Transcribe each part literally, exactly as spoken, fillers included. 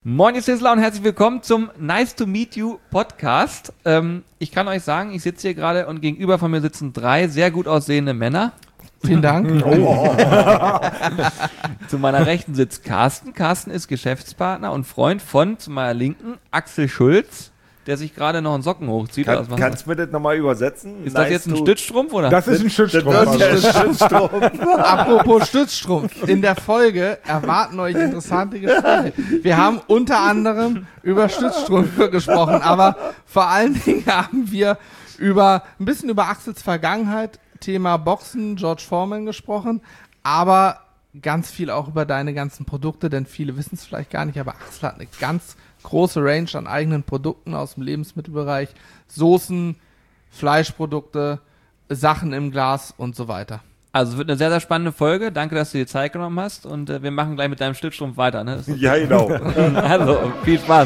Moin, ihr Sizzler und herzlich willkommen zum Nice to Meet You Podcast. Ähm, ich kann euch sagen, ich sitze hier gerade und gegenüber von mir sitzen drei sehr gut aussehende Männer. Vielen Dank. Oh. Zu meiner Rechten sitzt Carsten. Carsten ist Geschäftspartner und Freund von, zu meiner Linken, Axel Schulz, der sich gerade noch einen Socken hochzieht. Kann, kannst du mir das nochmal übersetzen? Ist nice das jetzt ein Stützstrumpf, oder? Das ist ein Stützstrumpf. Das ist ein Stützstrumpf. Apropos Stützstrumpf. In der Folge erwarten euch interessante Gespräche. Wir haben unter anderem über Stützstrümpfe gesprochen, aber vor allen Dingen haben wir über ein bisschen über Axels Vergangenheit, Thema Boxen, George Foreman gesprochen, aber ganz viel auch über deine ganzen Produkte, denn viele wissen es vielleicht gar nicht, aber Axel hat eine ganz große Range an eigenen Produkten aus dem Lebensmittelbereich, Soßen, Fleischprodukte, Sachen im Glas und so weiter. Also es wird eine sehr, sehr spannende Folge. Danke, dass du dir Zeit genommen hast und äh, wir machen gleich mit deinem Stützstrumpf weiter. Ne? Ja, genau. Also, viel Spaß.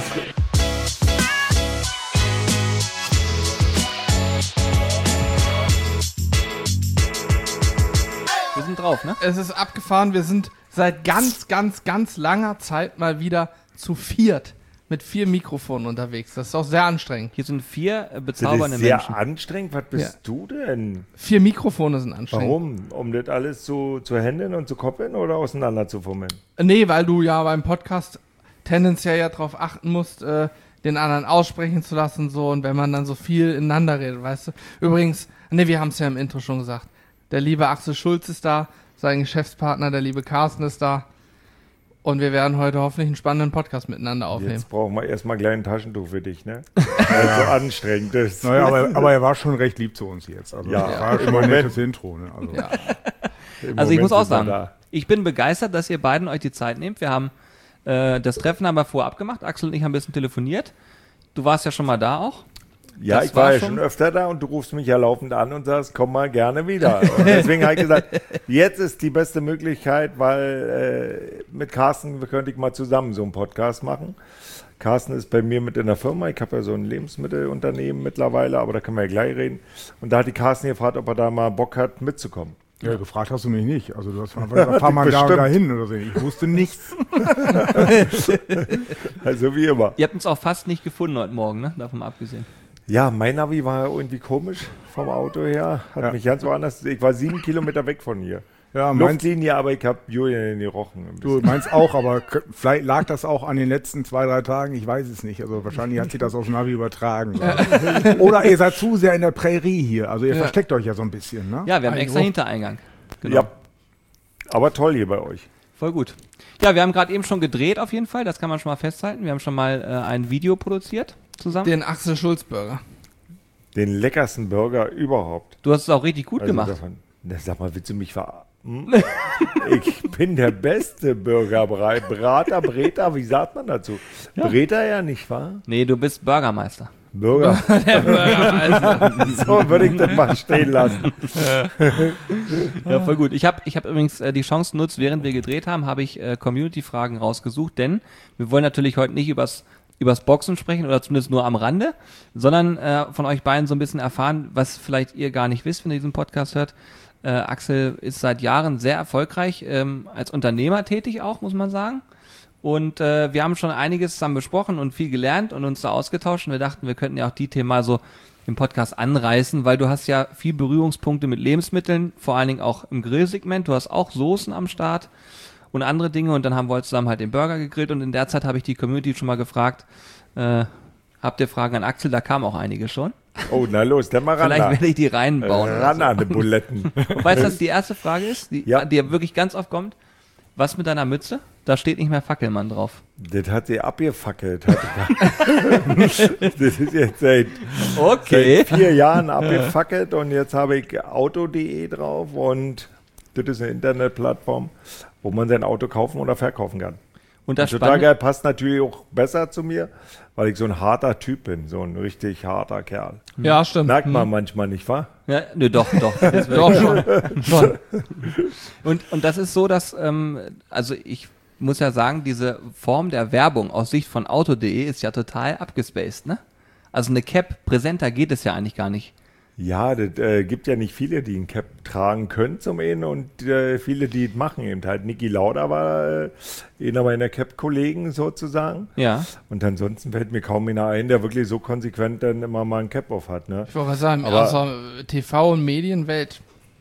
Wir sind drauf, ne? Es ist abgefahren, wir sind seit ganz, ganz, ganz langer Zeit mal wieder zu viert mit vier Mikrofonen unterwegs. Das ist auch sehr anstrengend. Hier sind vier äh, Das bezaubernde ist sehr Menschen. anstrengend. Was bist Ja. du denn? Vier Mikrofone sind anstrengend. Warum? Um das alles zu, zu händeln und zu koppeln oder auseinander zu fummeln? Nee, weil du ja beim Podcast tendenziell ja darauf achten musst, äh, den anderen aussprechen zu lassen so und wenn man dann so viel ineinander redet, weißt du. Übrigens, nee, wir haben es ja im Intro schon gesagt, der liebe Axel Schulz ist da, sein Geschäftspartner, der liebe Carsten ist da und wir werden heute hoffentlich einen spannenden Podcast miteinander aufnehmen. Jetzt brauchen wir erstmal gleich ein Taschentuch für dich, ne? Weil es so anstrengend ist. Naja, aber, aber er war schon recht lieb zu uns jetzt. Also Ja, das war im schon ein Moment. nettes Intro. Ne? Also, Ja. Im Also ich Moment muss auch sind wir sagen, da. ich bin begeistert, dass ihr beiden euch die Zeit nehmt. Wir haben äh, das Treffen haben wir vorab gemacht. Axel und ich haben ein bisschen telefoniert. Du warst ja schon mal da auch. Ja, das ich war war ja schon- schon öfter da und du rufst mich ja laufend an und sagst, komm mal gerne wieder. Und deswegen habe ich gesagt, jetzt ist die beste Möglichkeit, weil äh, mit Carsten könnte ich mal zusammen so einen Podcast machen. Carsten ist bei mir mit in der Firma. Ich habe ja so ein Lebensmittelunternehmen mittlerweile, aber da können wir ja gleich reden. Und da hat die Carsten gefragt, ob er da mal Bock hat, mitzukommen. ja, gefragt hast du mich nicht. Also du hast einfach, fahr mal da und Bestimmt. da hin oder so. Ich wusste nichts. Also wie immer. Ihr habt uns auch fast nicht gefunden heute Morgen, ne? Davon abgesehen. Ja, mein Navi war irgendwie komisch vom Auto her. Hat Ja. mich ganz woanders. Ich war sieben Kilometer weg von hier. Ja, meinst, Luftlinie, aber ich habe Julian gerochen. ein du bisschen. meinst auch, aber k- vielleicht lag das auch an den letzten zwei, drei Tagen. Ich weiß es nicht. Also wahrscheinlich hat sich das aufs Navi übertragen. Oder ihr seid zu sehr in der Prärie hier. Also ihr Ja. versteckt euch ja so ein bisschen. Ne? Ja, wir haben Also- extra Hintereingang. Genau. Ja. Aber toll hier bei euch. Voll gut. Ja, wir haben gerade eben schon gedreht auf jeden Fall. Das kann man schon mal festhalten. Wir haben schon mal äh, ein Video produziert zusammen. Den Axel Schulz Burger. Den leckersten Burger überhaupt. Du hast es auch richtig gut Also gemacht. davon- Na, sag mal, willst du mich ver... Hm? Ich bin der beste Burgerbrei. Brater, Breter, wie sagt man dazu? Breter ja nicht, wahr? Nee, du bist Burgermeister. Burger. So würde ich das mal stehen lassen. Ja, voll gut. Ich habe ich hab übrigens äh, die Chance genutzt, während wir gedreht haben, habe ich äh, Community-Fragen rausgesucht, denn wir wollen natürlich heute nicht übers, übers Boxen sprechen oder zumindest nur am Rande, sondern äh, von euch beiden so ein bisschen erfahren, was vielleicht ihr gar nicht wisst, wenn ihr diesen Podcast hört. Äh, Axel ist seit Jahren sehr erfolgreich ähm, als Unternehmer tätig auch, muss man sagen. Und äh, wir haben schon einiges zusammen besprochen und viel gelernt und uns da ausgetauscht. Und wir dachten, wir könnten ja auch die Themen mal so im Podcast anreißen, weil du hast ja viel Berührungspunkte mit Lebensmitteln, vor allen Dingen auch im Grillsegment. Du hast auch Soßen am Start und andere Dinge. Und dann haben wir heute zusammen halt den Burger gegrillt. Und in der Zeit habe ich die Community schon mal gefragt, äh, habt ihr Fragen an Axel? Da kamen auch einige schon. Oh, na los, dann mal ran. Vielleicht da. werde ich die reinbauen. oder Ran so. an die Buletten. Und weißt du, was die erste Frage ist, die, Ja. die wirklich ganz oft kommt? Was mit deiner Mütze? Da steht nicht mehr Fackelmann drauf. Das hat sie abgefackelt. Hat das ist jetzt seit, seit vier Jahren abgefackelt und jetzt habe ich auto punkt de drauf und das ist eine Internetplattform, wo man sein Auto kaufen oder verkaufen kann. Und das Total Spannende, geil, passt natürlich auch besser zu mir, weil ich so ein harter Typ bin, so ein richtig harter Kerl. Ja, stimmt. Merkt man Hm. manchmal nicht, wahr? ja, nö, doch, doch. Das ist Doch, wirklich- schon. schon. Und, und das ist so, dass, ähm, also ich muss ja sagen, diese Form der Werbung aus Sicht von auto punkt de ist ja total abgespaced, ne? Also eine Cap präsenter geht es ja eigentlich gar nicht Ja, das äh, gibt ja nicht viele, die ein Cap tragen können zum einen und äh, viele, die es machen eben halt. Niki Lauda war äh, einer meiner Cap-Kollegen sozusagen. Ja. Und ansonsten fällt mir kaum einer ein, der wirklich so konsequent dann immer mal ein Cap auf hat. Ne? Ich wollte mal sagen, Aber- außer T V- und Medienwelt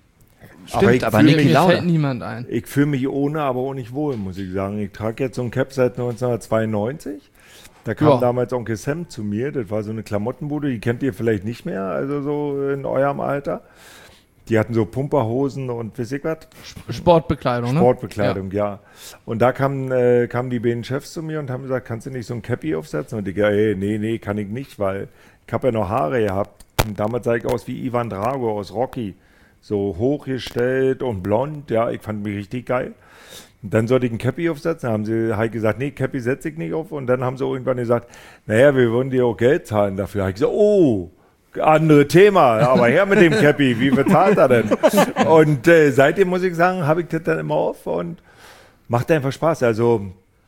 Stimmt, ich aber fühl Niki mich- mir Lauda. fällt niemand ein. Ich fühle mich ohne, aber auch nicht wohl, muss ich sagen. Ich trage jetzt so ein Cap seit neunzehnhundertzweiundneunzig. Da kam Ja. damals Onkel Sam zu mir. Das war so eine Klamottenbude, die kennt ihr vielleicht nicht mehr, also so in eurem Alter. Die hatten so Pumperhosen und weiß ich was. Sportbekleidung, ne? Sportbekleidung, ja. Und da kamen, äh, kamen die beiden Chefs zu mir und haben gesagt, kannst du nicht so ein Cappy aufsetzen? Und ich, ja, ey, nee, nee, kann ich nicht, weil ich habe ja noch Haare gehabt. Und damals sah ich aus wie Ivan Drago aus Rocky. So hochgestellt und blond, ja, ich fand mich richtig geil. Und dann sollte ich ein Cappy aufsetzen, haben sie halt gesagt, nee, Cappy setze ich nicht auf. Und dann haben sie irgendwann gesagt, naja, wir würden dir auch Geld zahlen dafür. Da hab ich gesagt, oh, andere Thema, aber her mit dem Cappy, wie bezahlt er denn? Und äh, seitdem muss ich sagen, habe ich das dann immer auf und macht einfach Spaß. Also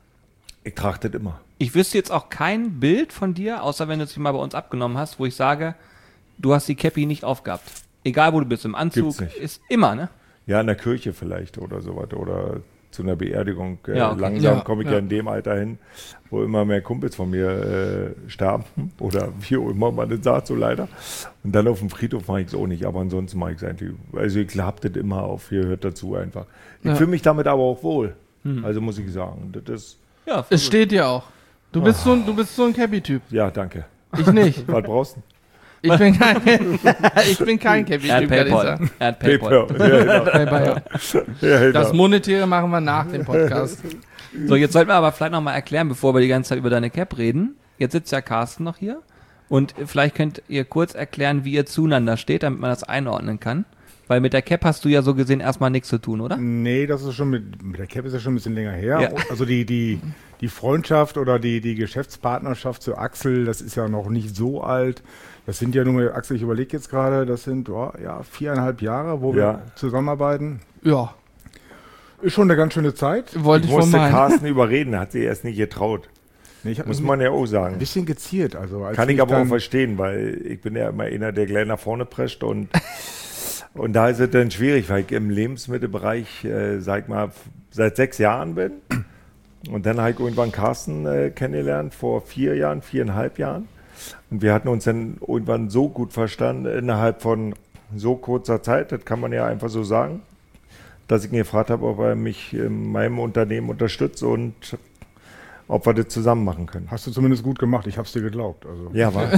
ich trage das immer. Ich wüsste jetzt auch kein Bild von dir, außer wenn du es mal bei uns abgenommen hast, wo ich sage, du hast die Cappy nicht aufgehabt. Egal wo du bist, im Anzug, Gibt's nicht. ist immer, ne? Ja, in der Kirche vielleicht oder sowas oder zu einer Beerdigung. Äh, Ja, okay. Langsam Ja, komme ich ja. ja. in dem Alter hin, wo immer mehr Kumpels von mir äh, sterben oder wie auch immer man das sagt, so leider. Und dann auf dem Friedhof mache ich es auch nicht, aber ansonsten mache ich es eigentlich. Also ich habe das immer auf, hier hört dazu einfach. Ich Ja. fühle mich damit aber auch wohl. Also muss ich sagen, das ist, Ja, voll Es gut. steht dir auch. Du bist so ein, du bist so ein Cappy-Typ. ja, danke. Ich nicht. Was brauchst du? Ich bin kein, ich bin kein Er hat Cappy-Typ, kann ich Paypal. sagen. Er hat Paypal. Paper. Ja, genau. Paypal, ja. Ja, genau. Das Monetäre machen wir nach dem Podcast. So, jetzt sollten wir aber vielleicht nochmal erklären, bevor wir die ganze Zeit über deine Cap reden. Jetzt sitzt ja Carsten noch hier. Und vielleicht könnt ihr kurz erklären, wie ihr zueinander steht, damit man das einordnen kann. Weil mit der Cap hast du ja so gesehen erstmal nichts zu tun, oder? Nee, das ist schon mit, mit der Cap ist ja schon ein bisschen länger her. Ja. Also die, die, die Freundschaft oder die, die Geschäftspartnerschaft zu Axel, das ist ja noch nicht so alt. Das sind ja nur mal, Axel, ich überlege jetzt gerade, das sind oh, ja, viereinhalb Jahre, wo Ja. wir zusammenarbeiten. Ja, Ist schon eine ganz schöne Zeit. wollte Ich ich wohl musste meinen. Carsten überreden, hat sie erst nicht getraut. Nee, ich hab Muss mich man ja auch ein sagen. bisschen geziert. Also als Kann ich aber auch dann, verstehen, weil ich bin ja immer einer, der gleich nach vorne prescht und, und da ist es dann schwierig, weil ich im Lebensmittelbereich, äh, sag ich mal, seit sechs Jahren bin und dann habe ich irgendwann Carsten äh, kennengelernt, vor vier Jahren, viereinhalb Jahren und wir hatten uns dann irgendwann so gut verstanden, innerhalb von so kurzer Zeit, das kann man ja einfach so sagen, dass ich ihn gefragt habe, ob er mich in meinem Unternehmen unterstützt und ob wir das zusammen machen können. Hast du zumindest gut gemacht, ich hab's dir geglaubt. Also. Ja, war.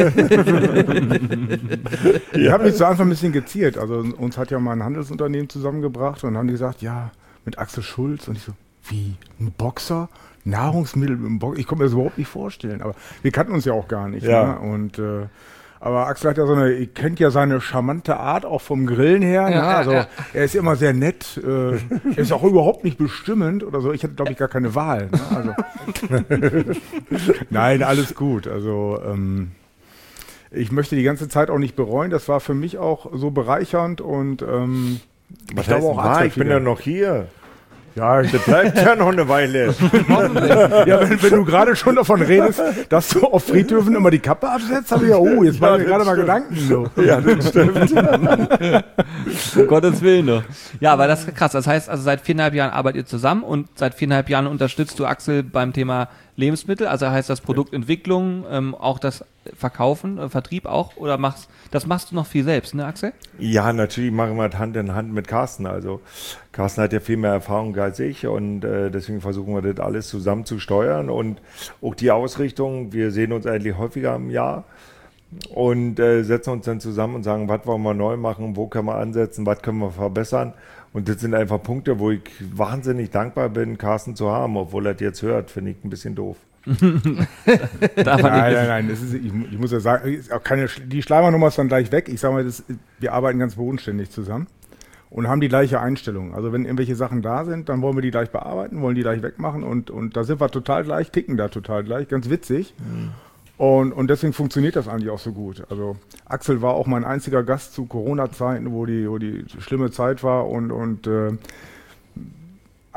Ich habe mich zu Anfang ein bisschen geziert. Also uns hat ja mal ein Handelsunternehmen zusammengebracht und haben die gesagt, ja, mit Axel Schulz. Und ich so, wie, ein Boxer? Nahrungsmittel mit einem Boxer? Ich konnte mir das überhaupt nicht vorstellen. Aber wir kannten uns ja auch gar nicht. Ja. Ne? Und, äh, aber Axel hat ja so eine, ihr kennt ja seine charmante Art auch vom Grillen her. Ja, ne? ja, Also ja. er ist immer sehr nett. Äh, er ist auch überhaupt nicht bestimmend oder so. Ich hatte, glaube ich, gar keine Wahl. Ne? Also, nein, alles gut. Also ähm, ich möchte die ganze Zeit auch nicht bereuen. Das war für mich auch so bereichernd und ähm, Was glaube heißt auch denn wahr? Axel Ich bin wieder. ja noch hier. ja, ich, Das bleibt ja noch eine Weile. ja wenn, wenn du gerade schon davon redest, dass du auf Friedhöfen immer die Kappe absetzt, habe ich ja, oh, jetzt Ja, machen mir das gerade mal stimmt. Gedanken. So. Ja, das stimmt. Um Gottes Willen doch. Ja, aber das ist krass. Das heißt, also seit viereinhalb Jahren arbeitet ihr zusammen und seit viereinhalb Jahren unterstützt du Axel beim Thema Lebensmittel. Also heißt das Produktentwicklung, ähm, auch das Verkaufen, äh, Vertrieb auch? Oder machst das machst du noch viel selbst, ne, Axel? Ja, natürlich machen wir das Hand in Hand mit Carsten. Also Carsten hat ja viel mehr Erfahrung als ich und äh, deswegen versuchen wir das alles zusammen zu steuern und auch die Ausrichtung. Wir sehen uns eigentlich häufiger im Jahr und äh, setzen uns dann zusammen und sagen, was wollen wir neu machen, wo können wir ansetzen, was können wir verbessern. Und das sind einfach Punkte, wo ich wahnsinnig dankbar bin, Carsten zu haben, obwohl er das jetzt hört, finde ich ein bisschen doof. Darf man Nein, nicht nein, wissen. nein. Das ist, ich, ich muss ja sagen, ist auch keine, Sch- die Schleimernummer ist dann gleich weg. Ich sage mal, das, wir arbeiten ganz bodenständig zusammen und haben die gleiche Einstellung. Also wenn irgendwelche Sachen da sind, dann wollen wir die gleich bearbeiten, wollen die gleich wegmachen und, und da sind wir total gleich, ticken da total gleich, ganz witzig. Und, und deswegen funktioniert das eigentlich auch so gut. Also Axel war auch mein einziger Gast zu Corona-Zeiten, wo die, wo die schlimme Zeit war und, und äh,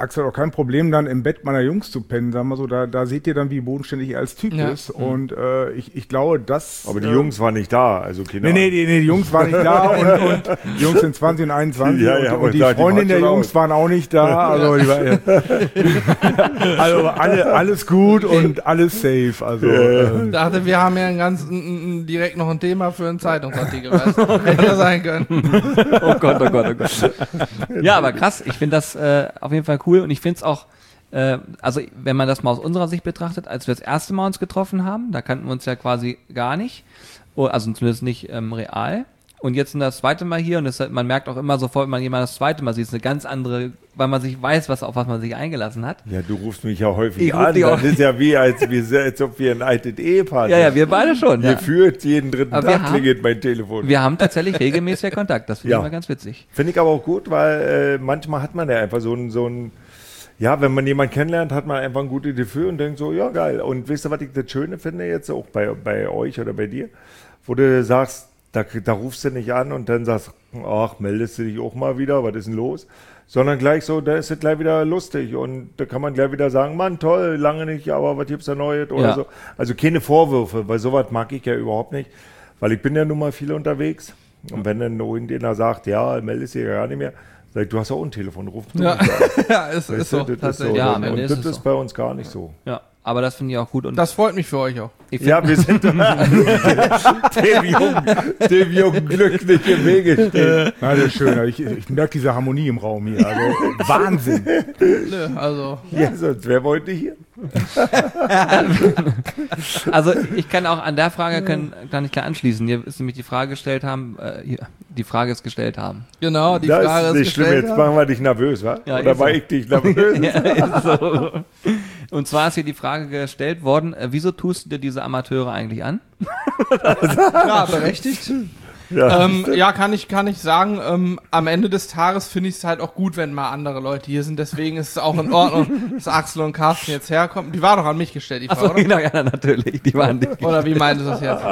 Axel auch kein Problem, dann im Bett meiner Jungs zu pennen, sagen wir so, da, da seht ihr dann, wie bodenständig er als Typ Ja. ist. Und äh, ich, ich glaube, das... Aber die äh, Jungs waren nicht da, also Kinder. Nee, nee, die, nee, die Jungs waren nicht da und, und die Jungs sind zwanzig und einundzwanzig Ja, ja, und, aber und die da, die Freundin waren der schon Jungs aus. waren auch nicht da. Also, die war, also alle, alles gut und alles safe. Also äh, Ich dachte, wir haben ja ein ganz, n, n, direkt noch ein Thema für einen Zeitungsartikel. Weißt du? Hätte ja sein können. Oh Gott, oh Gott, oh Gott. Ja, aber krass. Ich finde das äh, auf jeden Fall cool und ich finde es auch, äh, also wenn man das mal aus unserer Sicht betrachtet, als wir das erste Mal uns getroffen haben, da kannten wir uns ja quasi gar nicht, oh, also zumindest nicht ähm, real. Und jetzt sind das zweite Mal hier und das, man merkt auch immer sofort, wenn man jemanden das zweite Mal sieht, ist eine ganz andere, weil man sich weiß, was, auf was man sich eingelassen hat. Ja, du rufst mich ja häufig Ich ruf an. dich auch- Das ist ja wie, als, wir, als ob wir ein altes Ehepaar sind. Ja, ja, wir beide schon. Ja. Gefühlt jeden dritten Aber wir Tag haben- klingelt mein Telefon. Wir haben tatsächlich regelmäßig Kontakt, das finde Ja. ich immer ganz witzig. Finde ich aber auch gut, weil äh, manchmal hat man ja einfach so ein, so ein, ja, wenn man jemanden kennenlernt, hat man einfach ein gutes Gefühl und denkt so, ja, geil. Und wisst ihr, was ich das Schöne finde jetzt auch bei, bei euch oder bei dir, wo du sagst, da, da rufst du nicht an und dann sagst, ach, meldest du dich auch mal wieder, was ist denn los? Sondern gleich so, da ist es gleich wieder lustig und da kann man gleich wieder sagen, Mann, toll, lange nicht, aber was gibt's da Neues oder Ja. so. Also keine Vorwürfe, weil sowas mag ich ja überhaupt nicht, weil ich bin ja nun mal viel unterwegs und wenn dann irgendjemand sagt, ja, meldest dich ja gar nicht mehr, sag ich, du hast ja auch ein Telefon, ruf du Ja, mich an. ja ist, Weißt ist du, so. das ist Tatsächlich. so. Ja, am und Ende das ist ist, es so. bei uns gar nicht so. Ja, aber das finde ich auch gut. Und Das freut mich für euch auch. ich Ja, wir sind dem Jungen, dem Jungen Glück nicht im Wege stehen. na, das ist schön. Also ich, ich merke diese Harmonie im Raum hier. Also Wahnsinn. Nö, also, Ja, sonst wer wollte hier? Also ich kann auch an der Frage können, kann ich gleich anschließen. Hier ist nämlich die Frage gestellt haben, äh, hier, die Frage ist gestellt haben. genau, die Das Frage ist ist nicht schlimm, gestellt. jetzt machen wir dich nervös, wa? Ja, Oder ist war so. ich dich nervös? Ja, ist so. Und zwar ist hier die Frage gestellt worden, äh, wieso tust du dir diese Amateure eigentlich an? Ja, berechtigt. Ja. ähm, ja, kann ich, kann ich sagen, ähm, am Ende des Tages finde ich es halt auch gut, wenn mal andere Leute hier sind. Deswegen ist es auch in Ordnung, dass Axel und Carsten jetzt herkommen. Die war doch an mich gestellt, die Frage, Achso, oder? genau, ja, natürlich. Die waren nicht. Oder wie meint du das jetzt?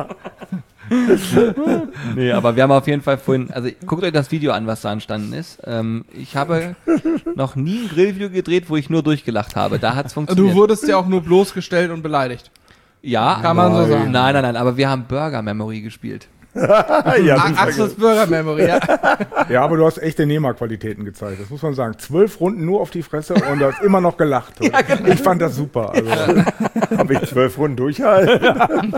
Nee, aber wir haben auf jeden Fall vorhin, also guckt euch das Video an, was da entstanden ist. Ähm, ich habe noch nie ein Grillvideo gedreht, wo ich nur durchgelacht habe. Da hat es funktioniert. Du wurdest ja auch nur bloßgestellt und beleidigt. ja, Kann man so nein. sagen. Nein, nein, nein, aber wir haben Burger Memory gespielt. ja, A- Axels Burger Memory, ja. Ja, aber du hast echte Nehmer-Qualitäten gezeigt. Das muss man sagen. Zwölf Runden nur auf die Fresse und du hast immer noch gelacht. Ich fand das super. Also, habe ich zwölf Runden durchgehalten.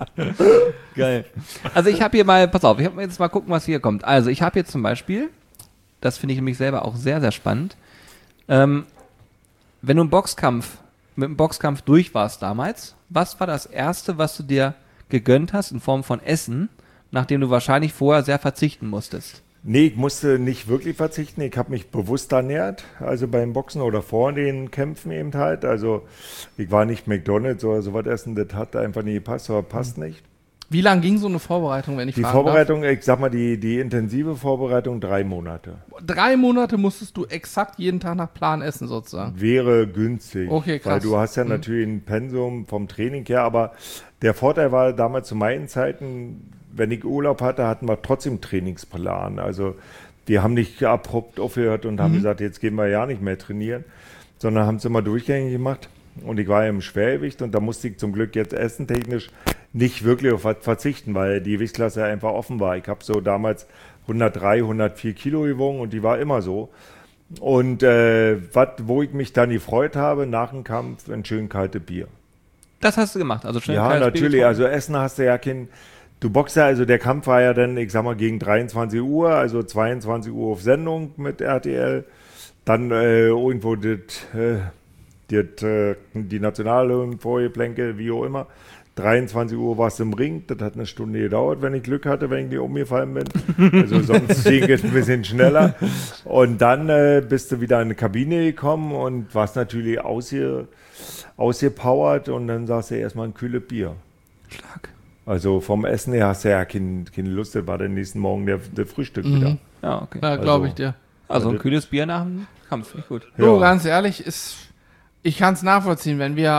Geil. Also ich habe hier mal, pass auf, ich habe jetzt mal gucken, was hier kommt. Also ich habe jetzt zum Beispiel, das finde ich nämlich selber auch sehr, sehr spannend, ähm, wenn du einen Boxkampf, mit einem Boxkampf durch warst damals, was war das Erste, was du dir gegönnt hast in Form von Essen, nachdem du wahrscheinlich vorher sehr verzichten musstest? Nee, ich musste nicht wirklich verzichten. Ich habe mich bewusst ernährt, also beim Boxen oder vor den Kämpfen eben halt. Also ich war nicht McDonald's oder sowas essen, das hat einfach nie gepasst oder passt nicht. Wie lang ging so eine Vorbereitung, wenn ich Die fragen Vorbereitung, ich sag mal, die, die intensive Vorbereitung, drei Monate. darf? Drei Monate musstest du exakt jeden Tag nach Plan essen, sozusagen. Wäre günstig. Okay, krass. Weil du hast ja Mhm. natürlich ein Pensum vom Training her, aber der Vorteil war damals zu meinen Zeiten, wenn ich Urlaub hatte, hatten wir trotzdem einen Trainingsplan. Also wir haben nicht abrupt aufgehört und haben Mhm. gesagt, jetzt gehen wir ja nicht mehr trainieren, sondern haben es immer durchgängig gemacht. Und ich war ja im Schwergewicht und da musste ich zum Glück jetzt essentechnisch nicht wirklich auf was verzichten, weil die Gewichtsklasse einfach offen war. Ich habe so damals hundertdrei, hundertvier Kilo gewogen und die war immer so. Und äh, wat, wo ich mich dann gefreut habe, nach dem Kampf, ein schön kaltes Bier. Das hast du gemacht, also schnell Ja, kaltes Bier natürlich. getrunken. Also Essen hast du ja kein. Du boxst ja, also der Kampf war ja dann, ich sag mal, gegen dreiundzwanzig Uhr, also zweiundzwanzig Uhr auf Sendung mit R T L. Dann äh, irgendwo das, äh, das, äh, die Nationale Vorgeplänke, wie auch immer. dreiundzwanzig Uhr warst du im Ring, das hat eine Stunde gedauert, wenn ich Glück hatte, wenn ich nicht umgefallen bin. Also sonst ging es ein bisschen schneller. Und dann äh, bist du wieder in eine Kabine gekommen und warst natürlich ausge, ausgepowert und dann sagst du erstmal ein kühles Bier. Stark. Also vom Essen her hast du ja keine, keine Lust, das war der nächsten Morgen der, der Frühstück Mhm. wieder. Ja, okay. Ja, glaube Also- ich dir. Also ein das- kühles Bier nach dem Kampf, nicht gut. Du, Ja. ganz ehrlich, ist, ich kann es nachvollziehen, wenn wir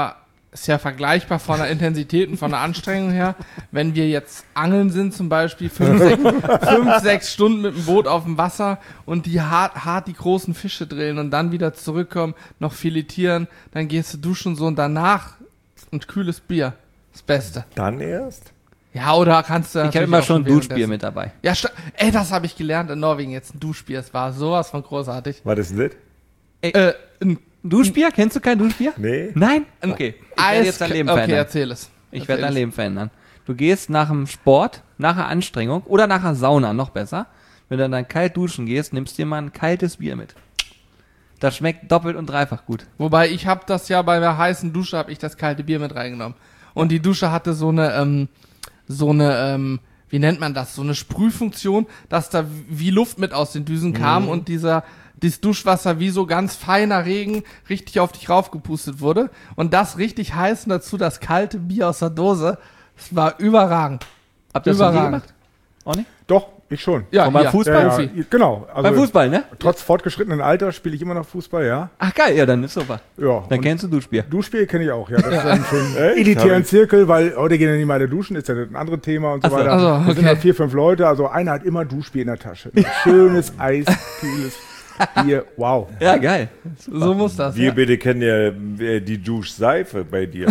ist ja vergleichbar von der Intensität und von der Anstrengung her. Wenn wir jetzt angeln sind zum Beispiel, fünf, sechs, fünf, sechs Stunden mit dem Boot auf dem Wasser und die hart, hart die großen Fische drillen und dann wieder zurückkommen, noch filetieren, dann gehst du duschen und so und danach ein kühles Bier. Das Beste. Dann erst? Ja, oder kannst du... Ich habe immer schon ein Duschbier mit dabei. Ja, st- ey, das habe ich gelernt in Norwegen jetzt, ein Duschbier. Es war sowas von großartig. Was ist denn das? Äh, ein Duschbier? Kennst du kein Duschbier? Nee. Nein? Okay. Ich werde Eis... jetzt dein Leben okay, verändern. erzähl es. Ich Erzähl werde dein es. Leben verändern. Du gehst nach dem Sport, nach der Anstrengung oder nach der Sauna, noch besser. Wenn du dann kalt duschen gehst, nimmst dir mal ein kaltes Bier mit. Das schmeckt doppelt und dreifach gut. Wobei, ich habe das ja bei der heißen Dusche, habe ich das kalte Bier mit reingenommen. Und die Dusche hatte so eine, ähm, so eine, ähm, wie nennt man das, so eine Sprühfunktion, dass da wie Luft mit aus den Düsen kam Mhm. und dieser, dieses Duschwasser wie so ganz feiner Regen richtig auf dich raufgepustet wurde. Und das richtig heiß und dazu das kalte Bier aus der Dose. Es war überragend. Habt ihr das noch nie Überragend. gemacht? Auch nicht? Doch, ich schon. Ja, Und beim ja. Fußball? Ja, Profi. ja, genau. Also Beim Fußball, ne? Trotz fortgeschrittenen Alter spiele ich immer noch Fußball, ja. Ach geil, ja, dann ist super. Ja. Dann und kennst du Duschbier. Duschspiel kenne ich auch, ja. Das ist dann für einen Echt? elitären Hab ich- Zirkel, weil heute gehen ja nicht mal alle duschen, ist ja ein anderes Thema und so Ach so. weiter. Also, Wir sind okay. halt vier, fünf Leute, also einer hat immer Duschbier in der Tasche. Ein schönes, eiskühles Bier, wow. Ja, geil. So muss das. Wir Ja. bitte kennen ja äh, die Duschseife bei dir.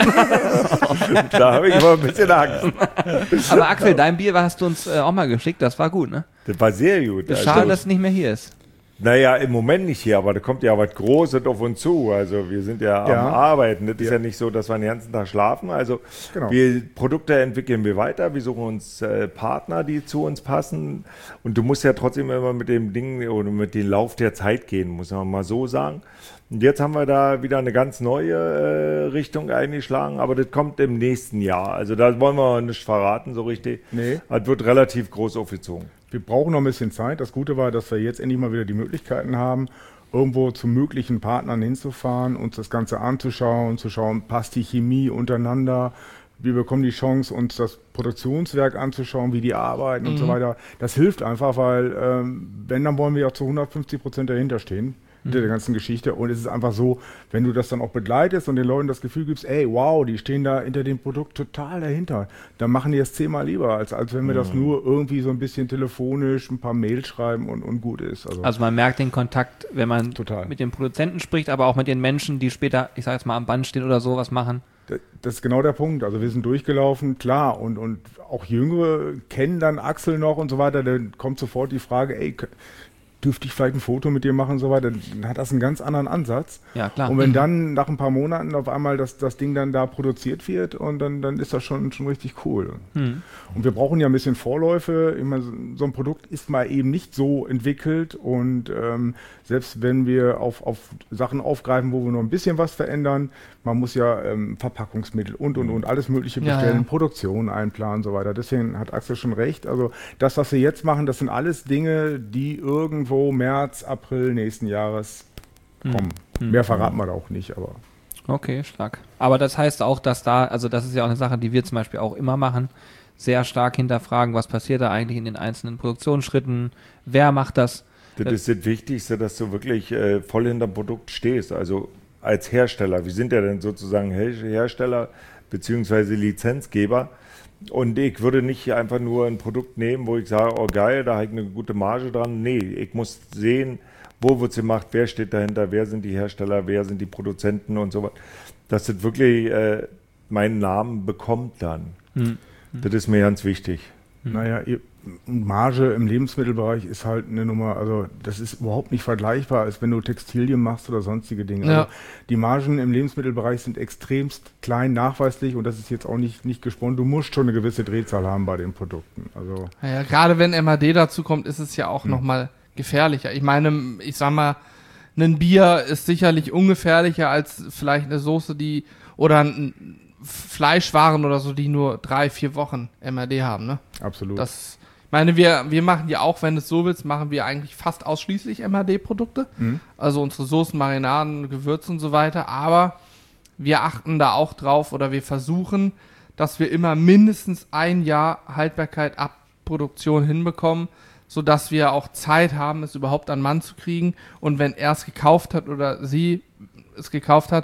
Da habe ich immer ein bisschen Angst. Aber Axel, dein Bier hast du uns äh, auch mal geschickt, das war gut, ne? Das war sehr gut. Ist schade, Also, dass es nicht mehr hier ist. naja, im Moment nicht hier, aber da kommt ja was Großes auf uns zu. Also wir sind ja, Ja. am Arbeiten. Das ist Ja. ja nicht so, dass wir den ganzen Tag schlafen. Also Genau. wir Produkte entwickeln wir weiter. Wir suchen uns äh, Partner, die zu uns passen. Und du musst ja trotzdem immer mit dem Ding oder mit dem Lauf der Zeit gehen, muss man mal so sagen. Und jetzt haben wir da wieder eine ganz neue äh, Richtung eingeschlagen, aber das kommt im nächsten Jahr. Also da wollen wir nicht verraten so richtig. Nee. Das wird relativ groß aufgezogen. Wir brauchen noch ein bisschen Zeit. Das Gute war, dass wir jetzt endlich mal wieder die Möglichkeiten haben, irgendwo zu möglichen Partnern hinzufahren, uns das Ganze anzuschauen, zu schauen, passt die Chemie untereinander. Wir bekommen die Chance, uns das Produktionswerk anzuschauen, wie die arbeiten und so weiter. Das hilft einfach, weil ähm, wenn, dann wollen wir auch zu hundertfünfzig Prozent dahinter stehen, hinter der ganzen Geschichte. Und es ist einfach so, wenn du das dann auch begleitest und den Leuten das Gefühl gibst, ey, wow, die stehen da hinter dem Produkt total dahinter, dann machen die es zehnmal lieber, als, als wenn wir das nur irgendwie so ein bisschen telefonisch, ein paar Mails schreiben und, und gut ist. Also, Also man merkt den Kontakt, wenn man Total. mit den Produzenten spricht, aber auch mit den Menschen, die später, ich sag jetzt mal, am Band stehen oder sowas machen. Das- Das ist genau der Punkt. Also wir sind durchgelaufen, klar, und, und auch Jüngere kennen dann Axel noch und so weiter. Dann kommt sofort die Frage, ey, k- dürfte ich vielleicht ein Foto mit dir machen und so weiter. Dann hat das einen ganz anderen Ansatz. Ja, klar. Und wenn dann nach ein paar Monaten auf einmal das, das Ding dann da produziert wird, und dann, dann ist das schon, schon richtig cool. Hm. Und wir brauchen ja ein bisschen Vorläufe. Ich meine, so- so ein Produkt ist mal eben nicht so entwickelt, und ähm, selbst wenn wir auf, auf Sachen aufgreifen, wo wir noch ein bisschen was verändern, man muss ja ähm, Verpackungsmittel und und und alles Mögliche Ja, bestellen, ja. Produktion einplanen und so weiter. Deswegen hat Axel schon recht. Also das, was wir jetzt machen, das sind alles Dinge, die irgendwo März, April nächsten Jahres kommen. Mehr verraten wir da auch nicht, aber Okay, stark. Aber das heißt auch, dass da, also das ist ja auch eine Sache, die wir zum Beispiel auch immer machen, sehr stark hinterfragen, was passiert da eigentlich in den einzelnen Produktionsschritten, wer macht das? Das ist das Wichtigste, dass du wirklich äh, voll hinterm Produkt stehst. Also als Hersteller. Wir sind ja dann sozusagen Her- Hersteller beziehungsweise Lizenzgeber. Und ich würde nicht einfach nur ein Produkt nehmen, wo ich sage, oh geil, da habe ich eine gute Marge dran. Nee, ich muss sehen, wo wird es gemacht, wer steht dahinter, wer sind die Hersteller, wer sind die Produzenten und so weiter. Dass das wirklich äh, meinen Namen bekommt dann. Hm. Das ist mir ganz wichtig. naja, ihr- Marge im Lebensmittelbereich ist halt eine Nummer, also das ist überhaupt nicht vergleichbar, als wenn du Textilien machst oder sonstige Dinge. Ja. Also die Margen im Lebensmittelbereich sind extremst klein, nachweislich, und das ist jetzt auch nicht, nicht gesponnen. Du musst schon eine gewisse Drehzahl haben bei den Produkten. Also Ja, gerade wenn M A D dazu kommt, ist es ja auch Hm. noch mal gefährlicher. Ich meine, ich sag mal, ein Bier ist sicherlich ungefährlicher als vielleicht eine Soße, die oder ein Fleischwaren oder so, die nur drei, vier Wochen M A D haben, ne? absolut. Das, ich meine, wir, wir machen ja auch, wenn du es so willst, machen wir eigentlich fast ausschließlich M A D-Produkte. Mhm. Also unsere Soßen, Marinaden, Gewürze und so weiter. Aber wir achten da auch drauf, oder wir versuchen, dass wir immer mindestens ein Jahr Haltbarkeit ab Produktion hinbekommen, sodass wir auch Zeit haben, es überhaupt an Mann zu kriegen. Und wenn er es gekauft hat oder sie es gekauft hat,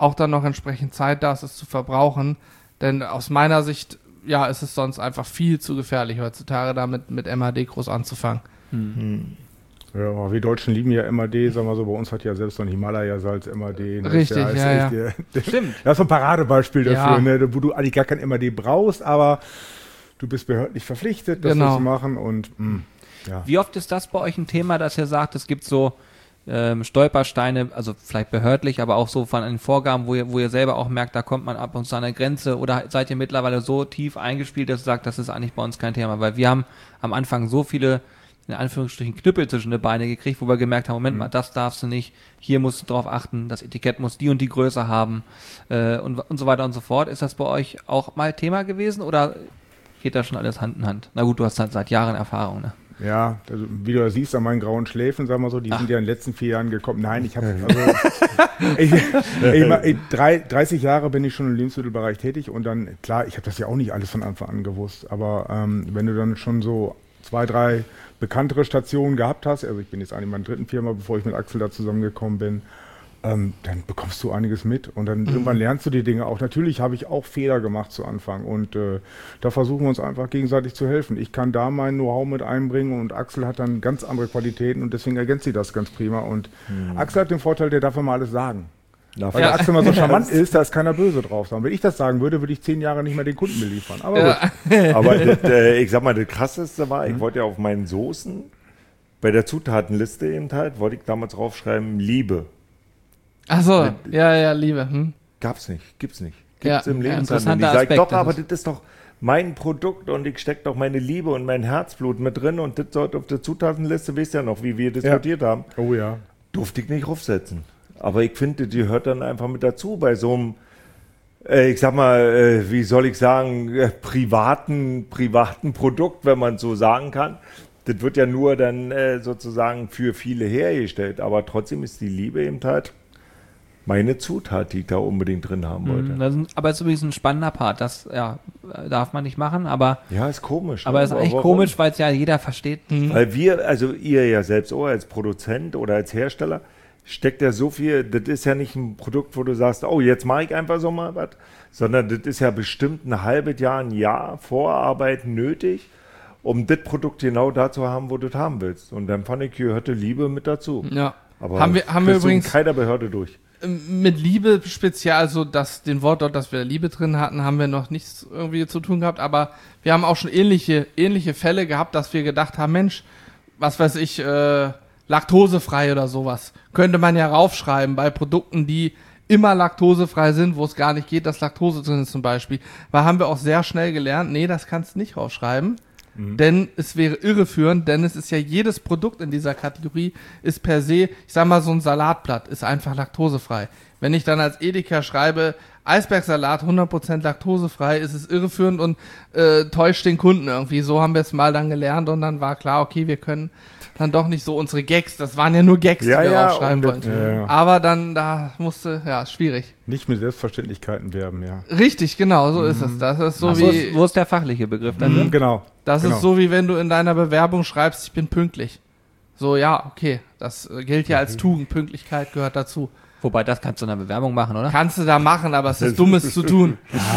auch dann noch entsprechend Zeit da ist, es zu verbrauchen. Denn aus meiner Sicht, ja, ist es sonst einfach viel zu gefährlich heutzutage, damit mit M A D groß anzufangen. Hm. Ja, aber wir Deutschen lieben ja M A D, sagen wir so, bei uns hat ja selbst so ein Himalaya-Salz M A D. Ne? Richtig, Das ist ja, echt, ja. äh, Stimmt. Das ist so ein Paradebeispiel dafür, Ja. ne? Wo du eigentlich gar kein M A D brauchst, aber du bist behördlich verpflichtet, das Genau. so zu machen und mh, ja. Wie oft ist das bei euch ein Thema, dass ihr sagt, es gibt so ähm, Stolpersteine, also vielleicht behördlich, aber auch so von den Vorgaben, wo ihr, wo ihr selber auch merkt, da kommt man ab und zu an eine Grenze, oder seid ihr mittlerweile so tief eingespielt, dass ihr sagt, das ist eigentlich bei uns kein Thema, weil wir haben am Anfang so viele, in Anführungsstrichen, Knüppel zwischen die Beine gekriegt, wo wir gemerkt haben, Moment mal, das darfst du nicht, hier musst du drauf achten, das Etikett muss die und die Größe haben äh, und, und so weiter und so fort. Ist das bei euch auch mal Thema gewesen oder geht da schon alles Hand in Hand? Na gut, du hast halt seit Jahren Erfahrung, ne? Ja, also wie du das siehst an meinen grauen Schläfen, sagen wir so, die Ach. sind ja in den letzten vier Jahren gekommen. Nein, ich habe also ich, ich, ich, drei, dreißig Jahre bin ich schon im Lebensmittelbereich tätig und dann, klar, ich habe das ja auch nicht alles von Anfang an gewusst, aber ähm, wenn du dann schon so zwei, drei bekanntere Stationen gehabt hast, also ich bin jetzt eigentlich in meiner dritten Firma, bevor ich mit Axel da zusammengekommen bin, ähm, dann bekommst du einiges mit und dann irgendwann lernst du die Dinge auch. Natürlich habe ich auch Fehler gemacht zu Anfang und äh, da versuchen wir uns einfach gegenseitig zu helfen. Ich kann da mein Know-how mit einbringen und Axel hat dann ganz andere Qualitäten und deswegen ergänzt sie das ganz prima und Mhm. Axel hat den Vorteil, der darf immer alles sagen. Na, Weil der Axel immer so charmant ist, da ist keiner böse drauf. Wenn ich das sagen würde, würde ich zehn Jahre nicht mehr den Kunden beliefern. Aber gut. Ja. Aber das, äh, ich sag mal, das Krasseste war, ich wollte ja auf meinen Soßen bei der Zutatenliste eben halt, wollte ich damals draufschreiben, Liebe. Achso, ja, ja, Liebe. Hm? Gab's nicht, gibt's nicht. Ja, Gibt's im ja, Lebenshandel. interessanter Ich sag, Aspekt, doch, das aber ist- das ist doch mein Produkt und ich stecke doch meine Liebe und mein Herzblut mit drin und das sollte auf der Zutatenliste, wisst ihr ja noch, wie wir diskutiert haben, Oh ja. durfte ich nicht draufsetzen. Aber ich finde, die hört dann einfach mit dazu bei so einem, äh, ich sag mal, äh, wie soll ich sagen, äh, privaten, privaten Produkt, wenn man so sagen kann. Das wird ja nur dann äh, sozusagen für viele hergestellt, aber trotzdem ist die Liebe eben halt meine Zutat, die ich da unbedingt drin haben wollte. Mhm, das ist, aber es ist übrigens ein spannender Part, das ja, darf man nicht machen, aber, Ja, ist komisch. aber ne? es ist echt warum? komisch, weil es ja jeder versteht. Weil wir, also ihr ja selbst auch als Produzent oder als Hersteller, steckt ja so viel, das ist ja nicht ein Produkt, wo du sagst, oh, jetzt mache ich einfach so mal was, sondern das ist ja bestimmt ein halbes Jahr, ein Jahr Vorarbeit nötig, um das Produkt genau da zu haben, wo du das haben willst. Und dann fand ich, gehörte Liebe mit dazu. Ja. Aber Haben wir- haben wir kriegst du in übrigens- keiner Behörde durch. Mit Liebe speziell, also das, den Wortlaut, dass wir Liebe drin hatten, haben wir noch nichts irgendwie zu tun gehabt, aber wir haben auch schon ähnliche, ähnliche Fälle gehabt, dass wir gedacht haben, Mensch, was weiß ich, äh, laktosefrei oder sowas. Könnte man ja raufschreiben bei Produkten, die immer laktosefrei sind, wo es gar nicht geht, dass Laktose drin ist zum Beispiel. Weil haben wir auch sehr schnell gelernt, nee, das kannst du nicht raufschreiben. Denn es wäre irreführend, denn es ist ja jedes Produkt in dieser Kategorie ist per se, ich sag mal, so ein Salatblatt ist einfach laktosefrei. Wenn ich dann als Edeka schreibe, Eisbergsalat hundert Prozent laktosefrei, ist es irreführend und äh, täuscht den Kunden irgendwie. So haben wir es mal dann gelernt und dann war klar, okay, wir können dann doch nicht so unsere Gags, das waren ja nur Gags, Ja, die wir ja, aufschreiben und wollten. das- Ja, ja. Aber dann, da musste, ja, schwierig. Nicht mit Selbstverständlichkeiten werben, ja. Richtig, genau, so ist es. Das ist so Ach, wie... wo, ist, wo ist der fachliche Begriff dann? Mhm, Ne? genau. Das genau. ist so, wie wenn du in deiner Bewerbung schreibst, ich bin pünktlich. So, ja, okay. Das äh, gilt ja als Tugend. Pünktlichkeit gehört dazu. Wobei, das kannst du in der Bewerbung machen, oder? Kannst du da machen, aber es ist Dummes zu tun.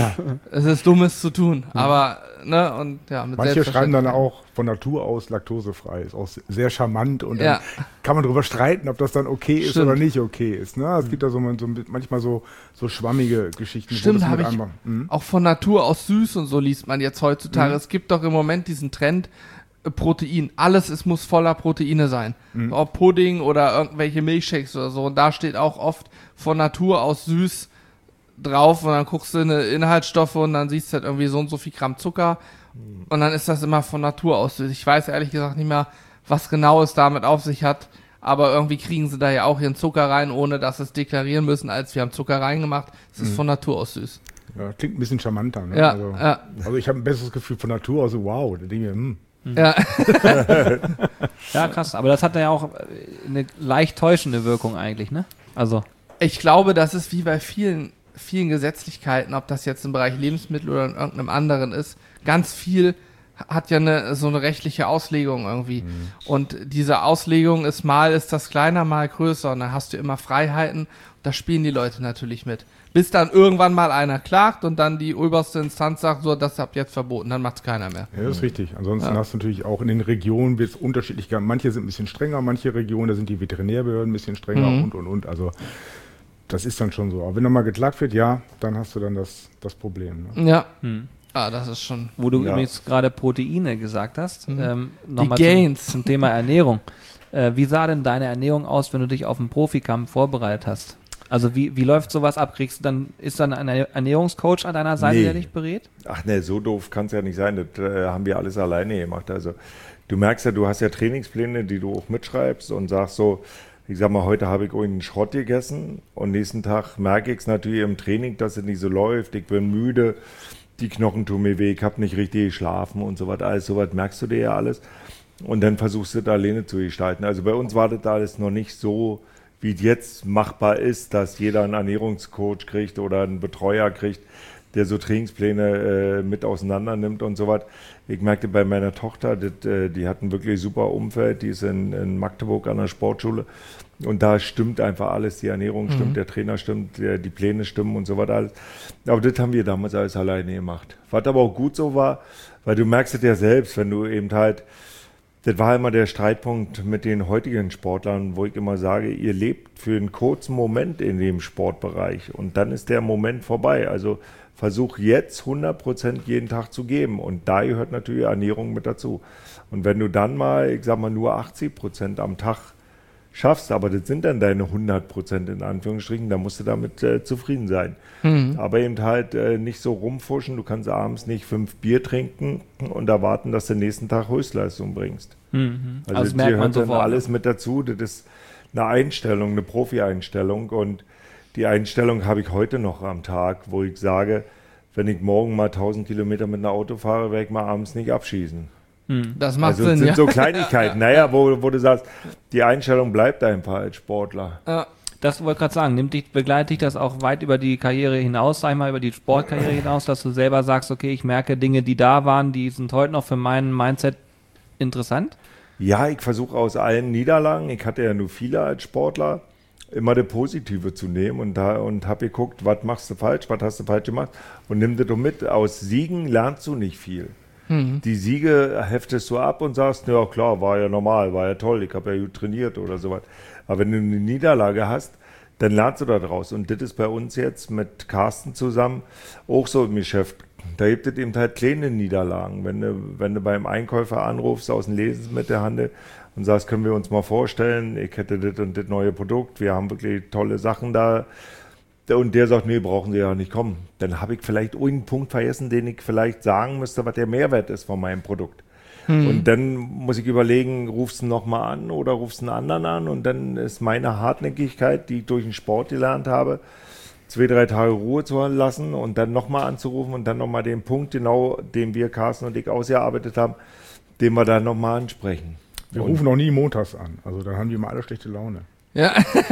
Es ist Dummes zu tun. Aber, ne, und ja, mit Manche schreiben dann Selbstverständlichkeit. auch von Natur aus laktosefrei. Ist auch sehr charmant und dann Ja. kann man darüber streiten, ob das dann okay ist Stimmt. oder nicht okay ist. Ne? Es gibt da so, so manchmal so, so schwammige Geschichten. wo Stimmt, das mit habe ich einmal- Mhm. auch von Natur aus süß und so liest man jetzt heutzutage. Es gibt doch im Moment diesen Trend, äh, Protein. Alles es muss voller Proteine sein. Ob Pudding oder irgendwelche Milchshakes oder so. Und da steht auch oft von Natur aus süß drauf und dann guckst du in die Inhaltsstoffe und dann siehst du halt irgendwie so und so viel Gramm Zucker und dann ist das immer von Natur aus süß. Ich weiß ehrlich gesagt nicht mehr, was genau es damit auf sich hat, aber irgendwie kriegen sie da ja auch ihren Zucker rein, ohne dass sie es deklarieren müssen, als wir haben Zucker reingemacht. Es ist von Natur aus süß. Ja, klingt ein bisschen charmanter. Ne? Ja, also, ja, also ich habe ein besseres Gefühl von Natur aus. So, wow, da denke ich, hm. ja. Ja, krass. Aber das hat ja auch äh, eine leicht täuschende Wirkung eigentlich, ne? Also, Ich glaube, das ist wie bei vielen, vielen Gesetzlichkeiten, ob das jetzt im Bereich Lebensmittel oder in irgendeinem anderen ist, ganz viel hat ja eine, so eine rechtliche Auslegung irgendwie. Mhm. Und diese Auslegung ist mal ist das kleiner, mal größer. Und dann hast du immer Freiheiten. Da spielen die Leute natürlich mit. Bis dann irgendwann mal einer klagt und dann die oberste Instanz sagt, so, das habt ihr jetzt verboten. Dann macht es keiner mehr. Ja, das ist richtig. Ansonsten ja. hast du natürlich auch in den Regionen wird es unterschiedlich. Manche sind ein bisschen strenger, manche Regionen, da sind die Veterinärbehörden ein bisschen strenger mhm. und, und, und. Also das ist dann schon so. Aber wenn nochmal geklagt wird, ja, dann hast du dann das, das Problem. Ne? Ja. Hm. Ah, das ist schon. Wo du ja. übrigens gerade Proteine gesagt hast, mhm. ähm, nochmal die Gains. Zum, zum Thema Ernährung. Äh, wie sah denn deine Ernährung aus, wenn du dich auf einen Profikampf vorbereitet hast? Also wie, wie läuft sowas ab? Kriegst du dann, ist dann ein Ernährungscoach an deiner Seite, nee. der dich berät? Ach ne, so doof kann es ja nicht sein. Das äh, haben wir alles alleine gemacht. Also du merkst ja, du hast ja Trainingspläne, die du auch mitschreibst und sagst so, ich sag mal, heute habe ich irgendeinen Schrott gegessen und nächsten Tag merke ich es natürlich im Training, dass es nicht so läuft. Ich bin müde, die Knochen tun mir weh, ich habe nicht richtig geschlafen und so was. Alles so was merkst du dir ja alles. Und dann versuchst du da alleine zu gestalten. Also bei uns war das alles noch nicht so, wie es jetzt machbar ist, dass jeder einen Ernährungscoach kriegt oder einen Betreuer kriegt, der so Trainingspläne äh, mit auseinander nimmt und so was. Ich merkte bei meiner Tochter, das, äh, die hat ein wirklich super Umfeld, die ist in, in Magdeburg an der Sportschule und da stimmt einfach alles, die Ernährung stimmt, mhm. der Trainer stimmt, der, die Pläne stimmen und so weiter alles. Aber das haben wir damals alles alleine gemacht. Was aber auch gut so war, weil du merkst es ja selbst, wenn du eben halt, das war immer der Streitpunkt mit den heutigen Sportlern, wo ich immer sage, ihr lebt für einen kurzen Moment in dem Sportbereich und dann ist der Moment vorbei. Also versuch jetzt hundert Prozent jeden Tag zu geben und da gehört natürlich Ernährung mit dazu. Und wenn du dann mal, ich sag mal, nur achtzig Prozent am Tag schaffst, aber das sind dann deine hundert Prozent in Anführungsstrichen, dann musst du damit äh, zufrieden sein. Mhm. Aber eben halt äh, nicht so rumfuschen, du kannst abends nicht fünf Bier trinken und erwarten, dass du den nächsten Tag Höchstleistung bringst. Mhm. Also, also das merkt man dann sofort. Alles mit dazu, das ist eine Einstellung, eine Profi-Einstellung und die Einstellung habe ich heute noch am Tag, wo ich sage, wenn ich morgen mal tausend Kilometer mit einem Auto fahre, werde ich mal abends nicht abschießen. Das macht also Sinn, das sind ja. so Kleinigkeiten, naja, wo, wo du sagst, die Einstellung bleibt einfach als Sportler. Ja. Das wollte ich gerade sagen, nimmt dich, begleitet dich das auch weit über die Karriere hinaus, sag ich mal, über die Sportkarriere hinaus, dass du selber sagst, okay, ich merke Dinge, die da waren, die sind heute noch für meinen Mindset interessant? Ja, ich versuche aus allen Niederlagen, ich hatte ja nur viele als Sportler, immer das Positive zu nehmen und, da, und habe geguckt, was machst du falsch, was hast du falsch gemacht und nimm das doch mit. Aus Siegen lernst du nicht viel. Mhm. Die Siege heftest du ab und sagst, ja klar, war ja normal, war ja toll, ich habe ja gut trainiert oder sowas. Aber wenn du eine Niederlage hast, dann lernst du da draus. Und das ist bei uns jetzt mit Carsten zusammen auch so im Geschäft. Da gibt es eben halt kleine Niederlagen. Wenn du, wenn du beim Einkäufer anrufst aus dem Lebensmittelhandel und sagst, können wir uns mal vorstellen, ich hätte das und das neue Produkt, wir haben wirklich tolle Sachen da. Und der sagt, nee, brauchen Sie ja nicht kommen. Dann habe ich vielleicht irgendeinen Punkt vergessen, den ich vielleicht sagen müsste, was der Mehrwert ist von meinem Produkt. Hm. Und dann muss ich überlegen, rufst du nochmal an oder rufst einen anderen an? Und dann ist meine Hartnäckigkeit, die ich durch den Sport gelernt habe, zwei, drei Tage Ruhe zu lassen und dann nochmal anzurufen und dann nochmal den Punkt, genau den wir, Carsten und ich, ausgearbeitet haben, den wir dann nochmal ansprechen. Wir und rufen noch nie montags an. Also dann haben die mal alle schlechte Laune. Ja,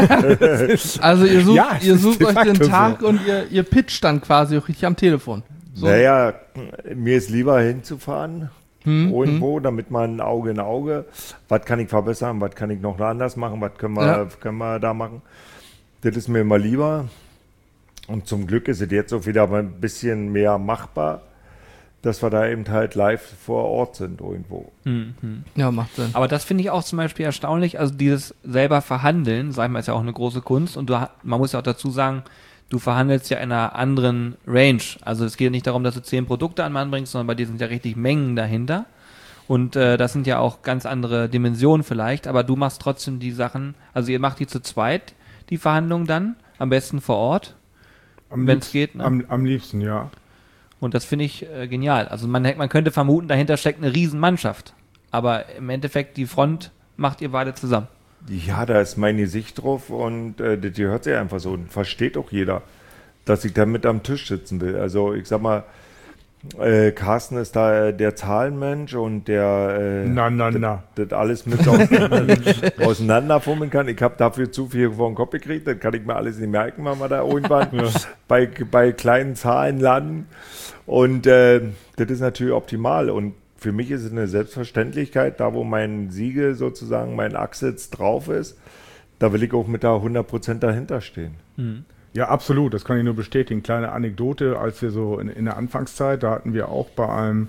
also ihr sucht, ja, ihr sucht euch den so. Tag und ihr, ihr pitcht dann quasi auch richtig am Telefon. So. Naja, mir ist lieber hinzufahren, hm, irgendwo, hm. damit man Auge in Auge, was kann ich verbessern, was kann ich noch anders machen, was können wir, Ja. können wir da machen. Das ist mir immer lieber. Und zum Glück ist es jetzt auch wieder ein bisschen mehr machbar, dass wir da eben halt live vor Ort sind irgendwo. Hm, hm. Ja, macht Sinn. Aber das finde ich auch zum Beispiel erstaunlich, also dieses selber Verhandeln, sag ich mal, ist ja auch eine große Kunst und du, ha- man muss ja auch dazu sagen, du verhandelst ja in einer anderen Range. Also es geht ja nicht darum, dass du zehn Produkte an Mann bringst, sondern bei dir sind ja richtig Mengen dahinter. Und äh, das sind ja auch ganz andere Dimensionen vielleicht, aber du machst trotzdem die Sachen, also ihr macht die zu zweit, die Verhandlungen dann, am besten vor Ort, Am wenn es liebsten- geht. Ne? Am, am liebsten, ja. Und das finde ich äh, genial. Also man, man könnte vermuten, dahinter steckt eine Riesenmannschaft. Aber im Endeffekt, die Front macht ihr beide zusammen. Ja, da ist mein Gesicht drauf und äh, das hört sich einfach so und versteht auch jeder, dass ich da mit am Tisch sitzen will. Also ich sag mal, äh, Carsten ist da äh, der Zahlenmensch und der äh, Na, na, das- na. das alles mit auseinander, auseinanderfummeln kann. Ich habe dafür zu viel vor den Kopf gekriegt, das kann ich mir alles nicht merken, wenn wir da irgendwann bei, bei kleinen Zahlen landen. Und äh, das ist natürlich optimal. Und für mich ist es eine Selbstverständlichkeit, da wo mein Siegel sozusagen, mein Achsitz drauf ist, da will ich auch mit da hundert Prozent dahinter stehen. Mhm. Ja, absolut, das kann ich nur bestätigen. Kleine Anekdote, als wir so in, in der Anfangszeit, da hatten wir auch bei einem